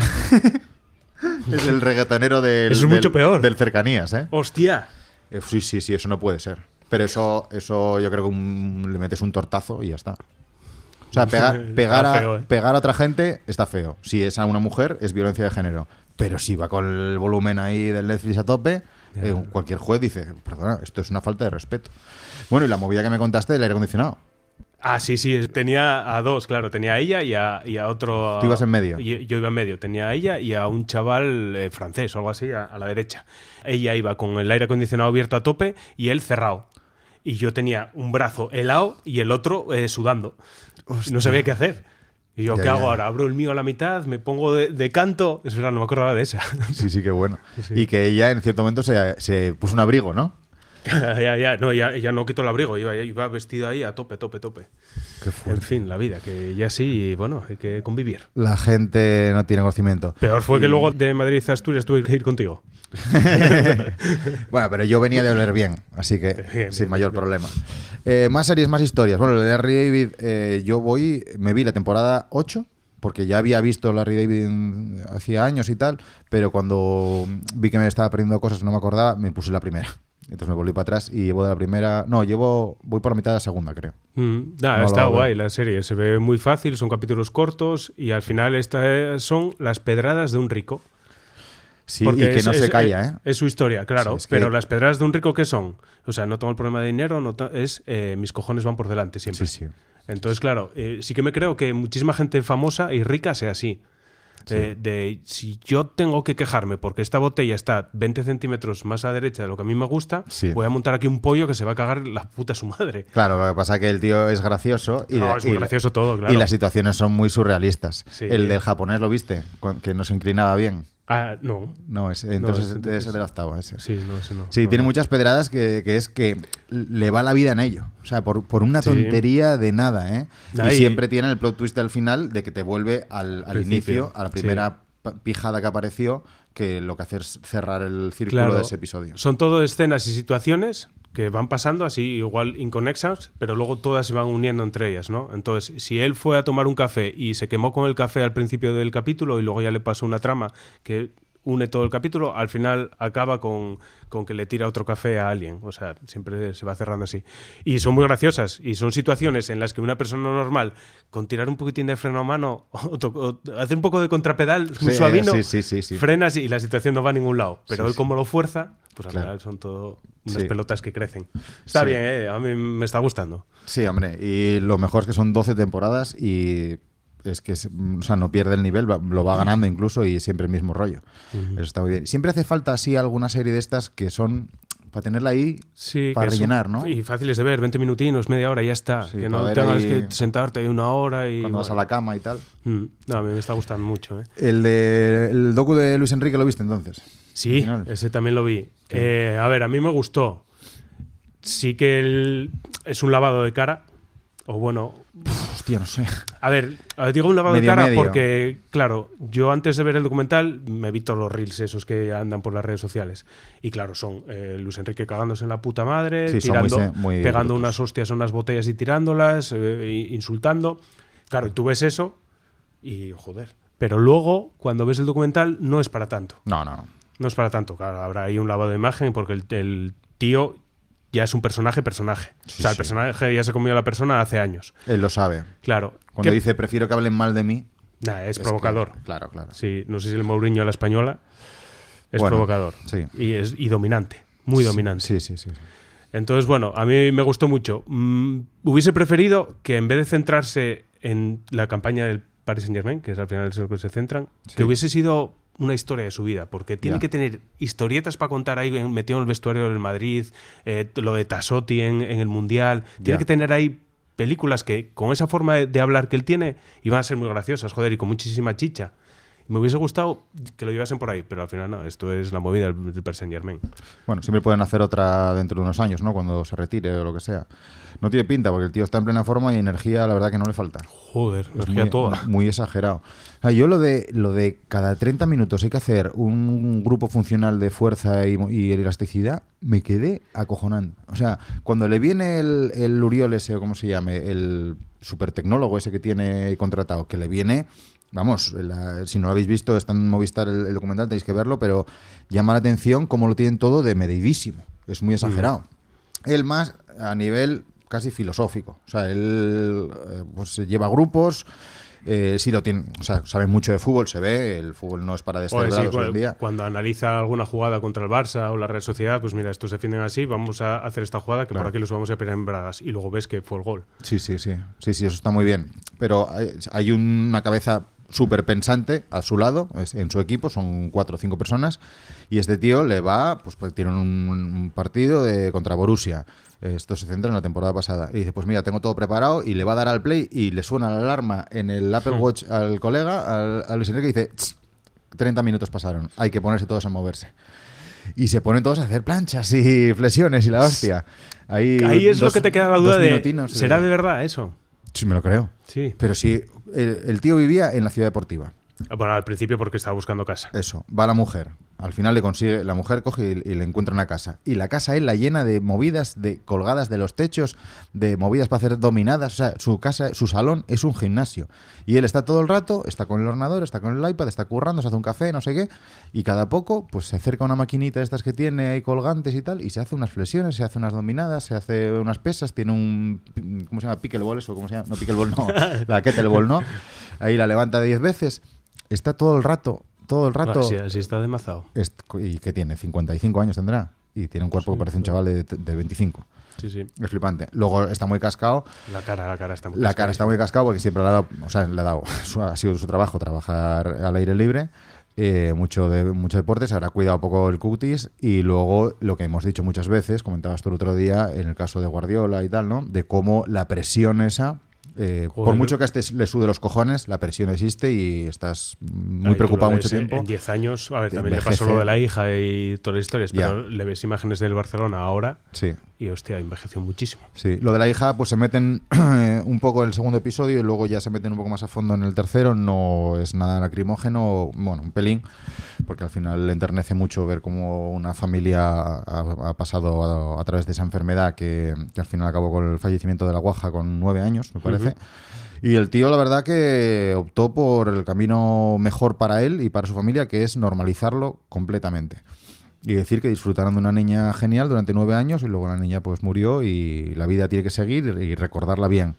Es el reggaetonero del, Eso es mucho del- peor. del cercanías, ¿eh? ¡Hostia! Eh, Sí, sí, sí, eso no puede ser. Pero eso, eso yo creo que un- le metes un tortazo y ya está. O sea, pega- Está pegar, a, feo, ¿eh? pegar a otra gente está feo. Si es a una mujer, es violencia de género. Pero si va con el volumen ahí del Netflix a tope, eh, cualquier juez dice, perdona, esto es una falta de respeto. Bueno, y la movida que me contaste del aire acondicionado. Ah, sí, sí, tenía a dos, claro, tenía a ella y a, y a otro... Tú ibas en medio. Yo, yo iba en medio, tenía a ella y a un chaval eh, francés o algo así a, a la derecha. Ella iba con el aire acondicionado abierto a tope y él cerrado. Y yo tenía un brazo helado y el otro eh, sudando. No sabía qué hacer. Y yo, Ya, ¿qué ya. hago ahora? Abro el mío a la mitad, me pongo de, de canto. Es verdad, no me acordaba de esa. Sí, sí, qué bueno. Sí. Y que ella en cierto momento se, se puso un abrigo, ¿no? ya, ya, no, ya, ya no quitó el abrigo, iba, iba vestido ahí a tope, tope, tope. Qué En fuerte. fin, la vida, que ya sí, bueno, hay que convivir. La gente no tiene conocimiento. Peor fue que luego de Madrid a Asturias tuve que ir contigo. Bueno, pero yo venía de oler bien, así que Bien, sin bien, mayor bien. problema. Eh, más series, más historias. Bueno, lo de Larry David, eh, yo voy, me vi la temporada ocho, porque ya había visto Larry David en- hacía años y tal, pero cuando vi que me estaba perdiendo cosas que no me acordaba, me puse la primera. Entonces me volví para atrás y llevo de la primera. No, llevo, voy por la mitad de la segunda, creo. Mm, nah, No está lo veo. guay la serie, se ve muy fácil, son capítulos cortos y al final estas son las pedradas de un rico. Sí, Porque y que es- no se es- calla, es- ¿eh? Es su historia, claro. Sí, es que- Pero las pedradas de un rico, ¿qué son? O sea, no tengo el problema de dinero, no ta- es eh, mis cojones van por delante siempre. Sí, sí. Entonces, claro, eh, sí que me creo que muchísima gente famosa y rica sea así. Sí. Eh, de si yo tengo que quejarme porque esta botella está veinte centímetros más a la derecha de lo que a mí me gusta, sí. voy a montar aquí un pollo que se va a cagar la puta su madre. Claro, lo que pasa es que el tío es gracioso y, no, es muy y, gracioso todo, claro. Y las situaciones son muy surrealistas. Sí. El del japonés, ¿lo viste? Que no se inclinaba bien. Ah, no. No, ese, entonces no, debe ser del octavo. Ese. Sí, no, ese no. Sí, no, tiene no. muchas pedradas que, que es que le va la vida en ello. O sea, por, por una tontería sí. de nada, ¿eh? Ahí. Y siempre tiene el plot twist al final de que te vuelve al, al inicio, a la primera sí. pijada que apareció, que lo que hace es cerrar el círculo claro, de ese episodio. Son todo escenas y situaciones que van pasando así igual inconexas, pero luego todas se van uniendo entre ellas, ¿no? Entonces, si él fue a tomar un café y se quemó con el café al principio del capítulo y luego ya le pasó una trama que une todo el capítulo, al final acaba con, con que le tira otro café a alguien. O sea, siempre se va cerrando así. Y son muy graciosas. Y son situaciones en las que una persona normal, con tirar un poquitín de freno a mano o, o hacer un poco de contrapedal, muy sí, suavino, sí, sí, sí, sí. frenas y la situación no va a ningún lado. Pero sí, él como sí. lo fuerza, pues al claro. final son todo unas sí. pelotas que crecen. Está sí. bien, ¿eh? A mí me está gustando. Sí, hombre. Y lo mejor es que son doce temporadas y... es que o sea, no pierde el nivel, lo va ganando incluso y siempre el mismo rollo. Uh-huh. Eso está muy bien. Siempre hace falta así alguna serie de estas que son para tenerla ahí sí, para rellenar, son, ¿no? Y fáciles de ver, veinte minutinos, media hora y ya está. Sí, que no tengas ahí, que sentarte ahí una hora y... cuando bueno. vas a la cama y tal. Mm, no, a mí me está gustando mucho. ¿eh? El, de, el docu de Luis Enrique, ¿lo viste entonces? Sí, ese también lo vi. Eh, a ver, a mí me gustó. Sí que el, es un lavado de cara. O bueno... Hostia, no sé. A ver, digo un lavado medio, de cara medio. porque, claro, yo antes de ver el documental me vi todos los reels esos que andan por las redes sociales. Y claro, son eh, Luis Enrique cagándose en la puta madre, sí, tirando, muy, muy pegando brutos. unas hostias a unas botellas y tirándolas, eh, insultando. Claro, y tú ves eso y joder. Pero luego, cuando ves el documental, no es para tanto. No, no. No es para tanto. Claro, habrá ahí un lavado de imagen porque el, el tío... ya es un personaje, personaje. Sí, o sea, el sí. personaje ya se comió a la persona hace años. Él lo sabe. Claro. Cuando ¿Qué? dice, prefiero que hablen mal de mí. Nah, es, es provocador. Que, claro, claro. Sí, no sé si el Mourinho a la española es bueno, provocador. Sí. Y, es, y dominante, muy dominante. Sí, sí, sí. sí. Entonces, bueno, a mí me gustó mucho. Mm, hubiese preferido que en vez de centrarse en la campaña del Paris Saint-Germain, que es al final en lo que se centran, sí. que hubiese sido una historia de su vida, porque tiene yeah. que tener historietas para contar ahí metido en el vestuario del Madrid, eh, lo de Tassotti en, en el Mundial, tiene yeah. que tener ahí películas que con esa forma de, de hablar que él tiene iban a ser muy graciosas, joder, y con muchísima chicha. Me hubiese gustado que lo llevasen por ahí, pero al final no, esto es la movida del, del Paris Saint-Germain. Bueno, siempre pueden hacer otra dentro de unos años, ¿no? Cuando se retire o lo que sea. No tiene pinta, porque el tío está en plena forma y energía, la verdad que no le falta. Joder, es energía muy, toda. Muy exagerado. O sea, yo lo de lo de cada treinta minutos hay que hacer un grupo funcional de fuerza y, y elasticidad, me quedé acojonando. O sea, cuando le viene el, el Uriol ese, o como se llame, el supertecnólogo ese que tiene contratado, que le viene... Vamos, la, si no lo habéis visto, está en Movistar el, el documental, tenéis que verlo, pero llama la atención cómo lo tienen todo de medidísimo. Es muy exagerado. Mm. Él más a nivel casi filosófico. O sea, él eh, pues lleva grupos, eh, sí lo tiene, o sea, sabe mucho de fútbol, se ve, el fútbol no es para descerebrados sí, hoy en día. Cuando analiza alguna jugada contra el Barça o la Real Sociedad, pues mira, estos defienden así, vamos a hacer esta jugada que claro. por aquí los vamos a pegar en bragas y luego ves que fue el gol. Sí, sí, sí, sí, sí, eso está muy bien. Pero hay, hay una cabeza súper pensante a su lado, en su equipo, son cuatro o cinco personas, y este tío le va, pues, pues tiene un, un partido de, contra Borussia, esto se centra en la temporada pasada, y dice, pues mira, tengo todo preparado, y le va a dar al play, y le suena la alarma en el Apple Watch sí. al colega, al, a Luis Enrique, y dice, treinta minutos pasaron, hay que ponerse todos a moverse. Y se ponen todos a hacer planchas y flexiones y la hostia. Ahí, Ahí es dos, lo que te queda la duda de, ¿será de verdad eso? Sí, me lo creo. Sí. Pero sí, el, el tío vivía en la ciudad deportiva. Bueno, al principio porque estaba buscando casa. Eso, va la mujer. Al final le consigue, la mujer coge y, y le encuentra una casa. Y la casa él la llena de movidas, de colgadas de los techos, de movidas para hacer dominadas. O sea, su casa, su salón es un gimnasio. Y él está todo el rato, está con el ordenador, está con el iPad, está currando, se hace un café, no sé qué. Y cada poco, pues se acerca a una maquinita de estas que tiene ahí colgantes y tal, y se hace unas flexiones, se hace unas dominadas, se hace unas pesas, tiene un, ¿cómo se llama? Pickleball, eso, ¿cómo se llama? No, pickleball no, la kettlebell, ¿no? Ahí la levanta diez veces. Está todo el rato, todo el rato... Sí, sí está demazado. ¿Y qué tiene? cincuenta y cinco años tendrá. Y tiene un cuerpo sí, que parece un chaval de, de veinticinco. Sí, sí. Es flipante. Luego está muy cascado. La cara, la cara está muy La cara está muy cascado porque siempre le ha dado, o sea, le ha dado, ha sido su trabajo trabajar al aire libre. Eh, mucho de mucho deporte, se habrá cuidado un poco el cutis y luego lo que hemos dicho muchas veces, comentabas tú el otro día en el caso de Guardiola y tal, ¿no? De cómo la presión esa, eh, por mucho que a este le sude los cojones, la presión existe y estás muy Ay, preocupado tú lo mucho ves, eh, tiempo. En diez años, a ver, Te también le envejece. pasó lo de la hija y todas las historias, Ya. pero le ves imágenes del Barcelona ahora Sí. y, hostia, envejeció muchísimo. Sí, lo de la hija, pues se meten un poco en el segundo episodio y luego ya se meten un poco más a fondo en el tercero. No es nada lacrimógeno, bueno, un pelín, porque al final le enternece mucho ver cómo una familia ha, ha pasado a, a través de esa enfermedad que, que al final acabó con el fallecimiento de la guaja con nueve años, me parece. Ujú. Y el tío, la verdad, que optó por el camino mejor para él y para su familia, que es normalizarlo completamente. Y decir que disfrutaron de una niña genial durante nueve años y luego la niña pues murió y la vida tiene que seguir y recordarla bien.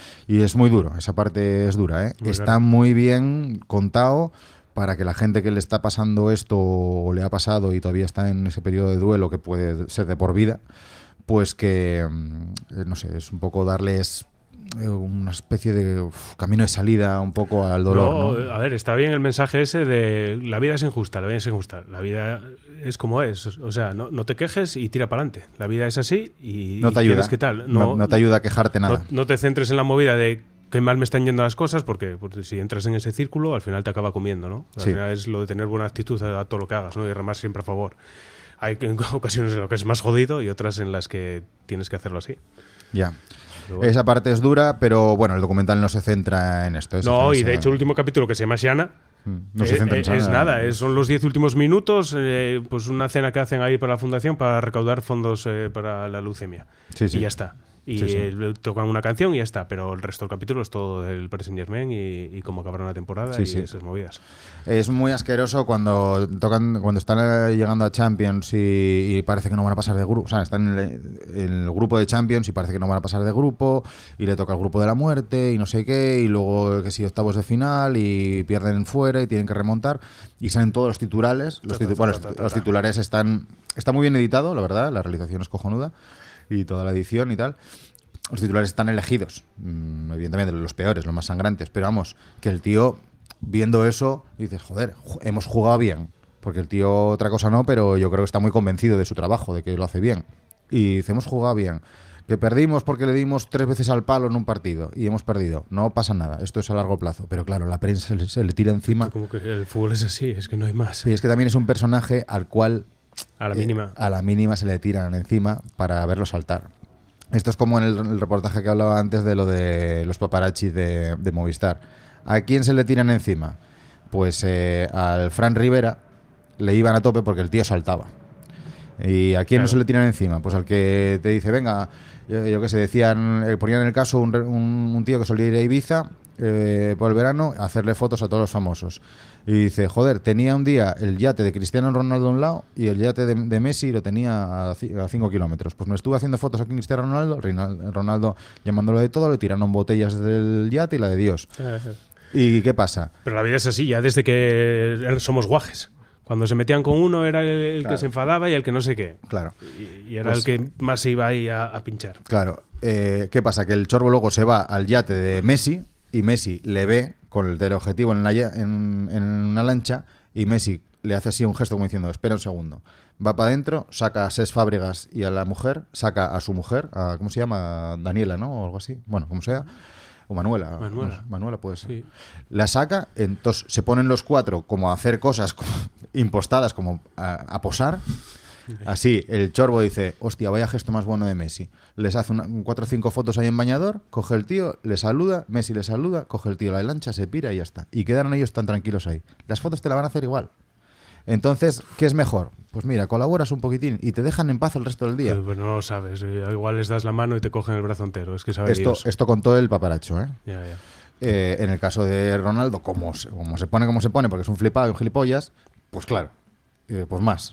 Y es muy duro, esa parte es dura, ¿eh? Muy Está claro. muy bien contado para que la gente que le está pasando esto o le ha pasado y todavía está en ese periodo de duelo que puede ser de por vida, pues que, mm, no sé, es un poco darles eh, una especie de uf, camino de salida un poco al dolor, No, ¿no? a ver, está bien el mensaje ese de la vida es injusta, la vida es injusta. La vida es como es. O sea, no, no te quejes y tira para adelante. La vida es así y, No te y ayuda. tienes que tal. No, no te ayuda a quejarte nada. No, no te centres en la movida de qué mal me están yendo las cosas, porque, porque si entras en ese círculo, al final te acaba comiendo, ¿no? Al Sí. final es lo de tener buena actitud a, a todo lo que hagas, ¿no? Y remar siempre a favor. Hay que- ocasiones en las que es más jodido y otras en las que tienes que hacerlo así. Ya. Pero bueno. Esa parte es dura, pero bueno, el documental no se centra en esto. ¿eh? Se No, y centra- de hecho el último capítulo que se llama Siana no se eh, centra en eh, es nada. nada, es- son los diez últimos minutos, eh, pues una cena que hacen ahí para la fundación para recaudar fondos eh, para la leucemia. Sí, sí. Y ya está. Y Sí, sí. eh, tocan una canción y ya está, pero el resto del capítulo es todo del Paris Saint-Germain y, y cómo acabaron la temporada Sí, y sí. esas movidas. Es muy asqueroso cuando tocan, cuando están eh, llegando a Champions y, y parece que no van a pasar de grupo. O sea, están en el, en el grupo de Champions y parece que no van a pasar de grupo y le toca el grupo de la muerte y no sé qué y luego que si octavos de final y pierden fuera y tienen que remontar y salen todos los titulares. Los, Ta, ta, titu- bueno, ta, ta, ta, los ta. titulares están está muy bien editado, la verdad. La realización es cojonuda y toda la edición y tal. Los titulares están elegidos, mm, evidentemente los peores, los más sangrantes, pero vamos, que el tío, viendo eso, dices, joder, ju- hemos jugado bien, porque el tío otra cosa no, pero yo creo que está muy convencido de su trabajo, de que lo hace bien. Y dice, hemos jugado bien, que perdimos porque le dimos tres veces al palo en un partido y hemos perdido, no pasa nada, esto es a largo plazo, pero claro, la prensa se le, se le tira encima. Como que el fútbol es así, es que no hay más. Y es que también es un personaje al cual A la eh, mínima. a la mínima se le tiran encima para verlo saltar. Esto es como en el, el reportaje que hablaba antes de lo de los paparazzi de, de Movistar. ¿A quién se le tiran encima? Pues eh, al Fran Rivera le iban a tope porque el tío saltaba. ¿Y a quién no Claro. se le tiran encima? Pues al que te dice, venga, yo, yo qué sé, decían, eh, ponían en el caso un, re- un- un tío que solía ir a Ibiza eh, por el verano a hacerle fotos a todos los famosos. Y dice, joder, tenía un día el yate de Cristiano Ronaldo a un lado y el yate de, de Messi lo tenía a cinco kilómetros. Pues me estuve haciendo fotos aquí en Cristiano Ronaldo, Rinal- Ronaldo llamándolo de todo, le tiraron botellas del yate y la de Dios. ¿Y qué pasa? Pero la vida es así, ya desde que somos guajes. Cuando se metían con uno era el, el Claro. que se enfadaba y el que no sé qué. Claro. Y, y era Pues- el que más se iba ahí a, a pinchar. Claro, eh, ¿qué pasa? Que el chorbo luego se va al yate de Messi y Messi le ve con el teleobjetivo en, la ya- en, en una lancha y Messi le hace así un gesto como diciendo, espera un segundo. Va para adentro, saca a Cés Fábregas y a la mujer, saca a su mujer, a, ¿cómo se llama? Daniela, ¿no? O algo así. Bueno, como sea. O Manuela. Manuela. no sé, Manuela puede ser. Sí. La saca, entonces se ponen los cuatro como a hacer cosas como impostadas, como a, a posar. Así, el chorbo dice, hostia, vaya gesto más bueno de Messi. Les hace una, cuatro o cinco fotos ahí en bañador, coge el tío, le saluda, Messi le saluda, coge el tío la lancha, se pira y ya está. Y quedaron ellos tan tranquilos ahí. Las fotos te la van a hacer igual. Entonces, ¿qué es mejor? Pues mira, colaboras un poquitín y te dejan en paz el resto del día. Pero, pero no lo sabes. eh, Igual les das la mano y te cogen el brazo entero. Es que sabe Esto, Dios. esto contó el paparacho, ¿eh? Ya, ya. Eh, en el caso de Ronaldo, como se, como se pone como se pone, porque es un flipado y un gilipollas, pues claro, eh, pues más.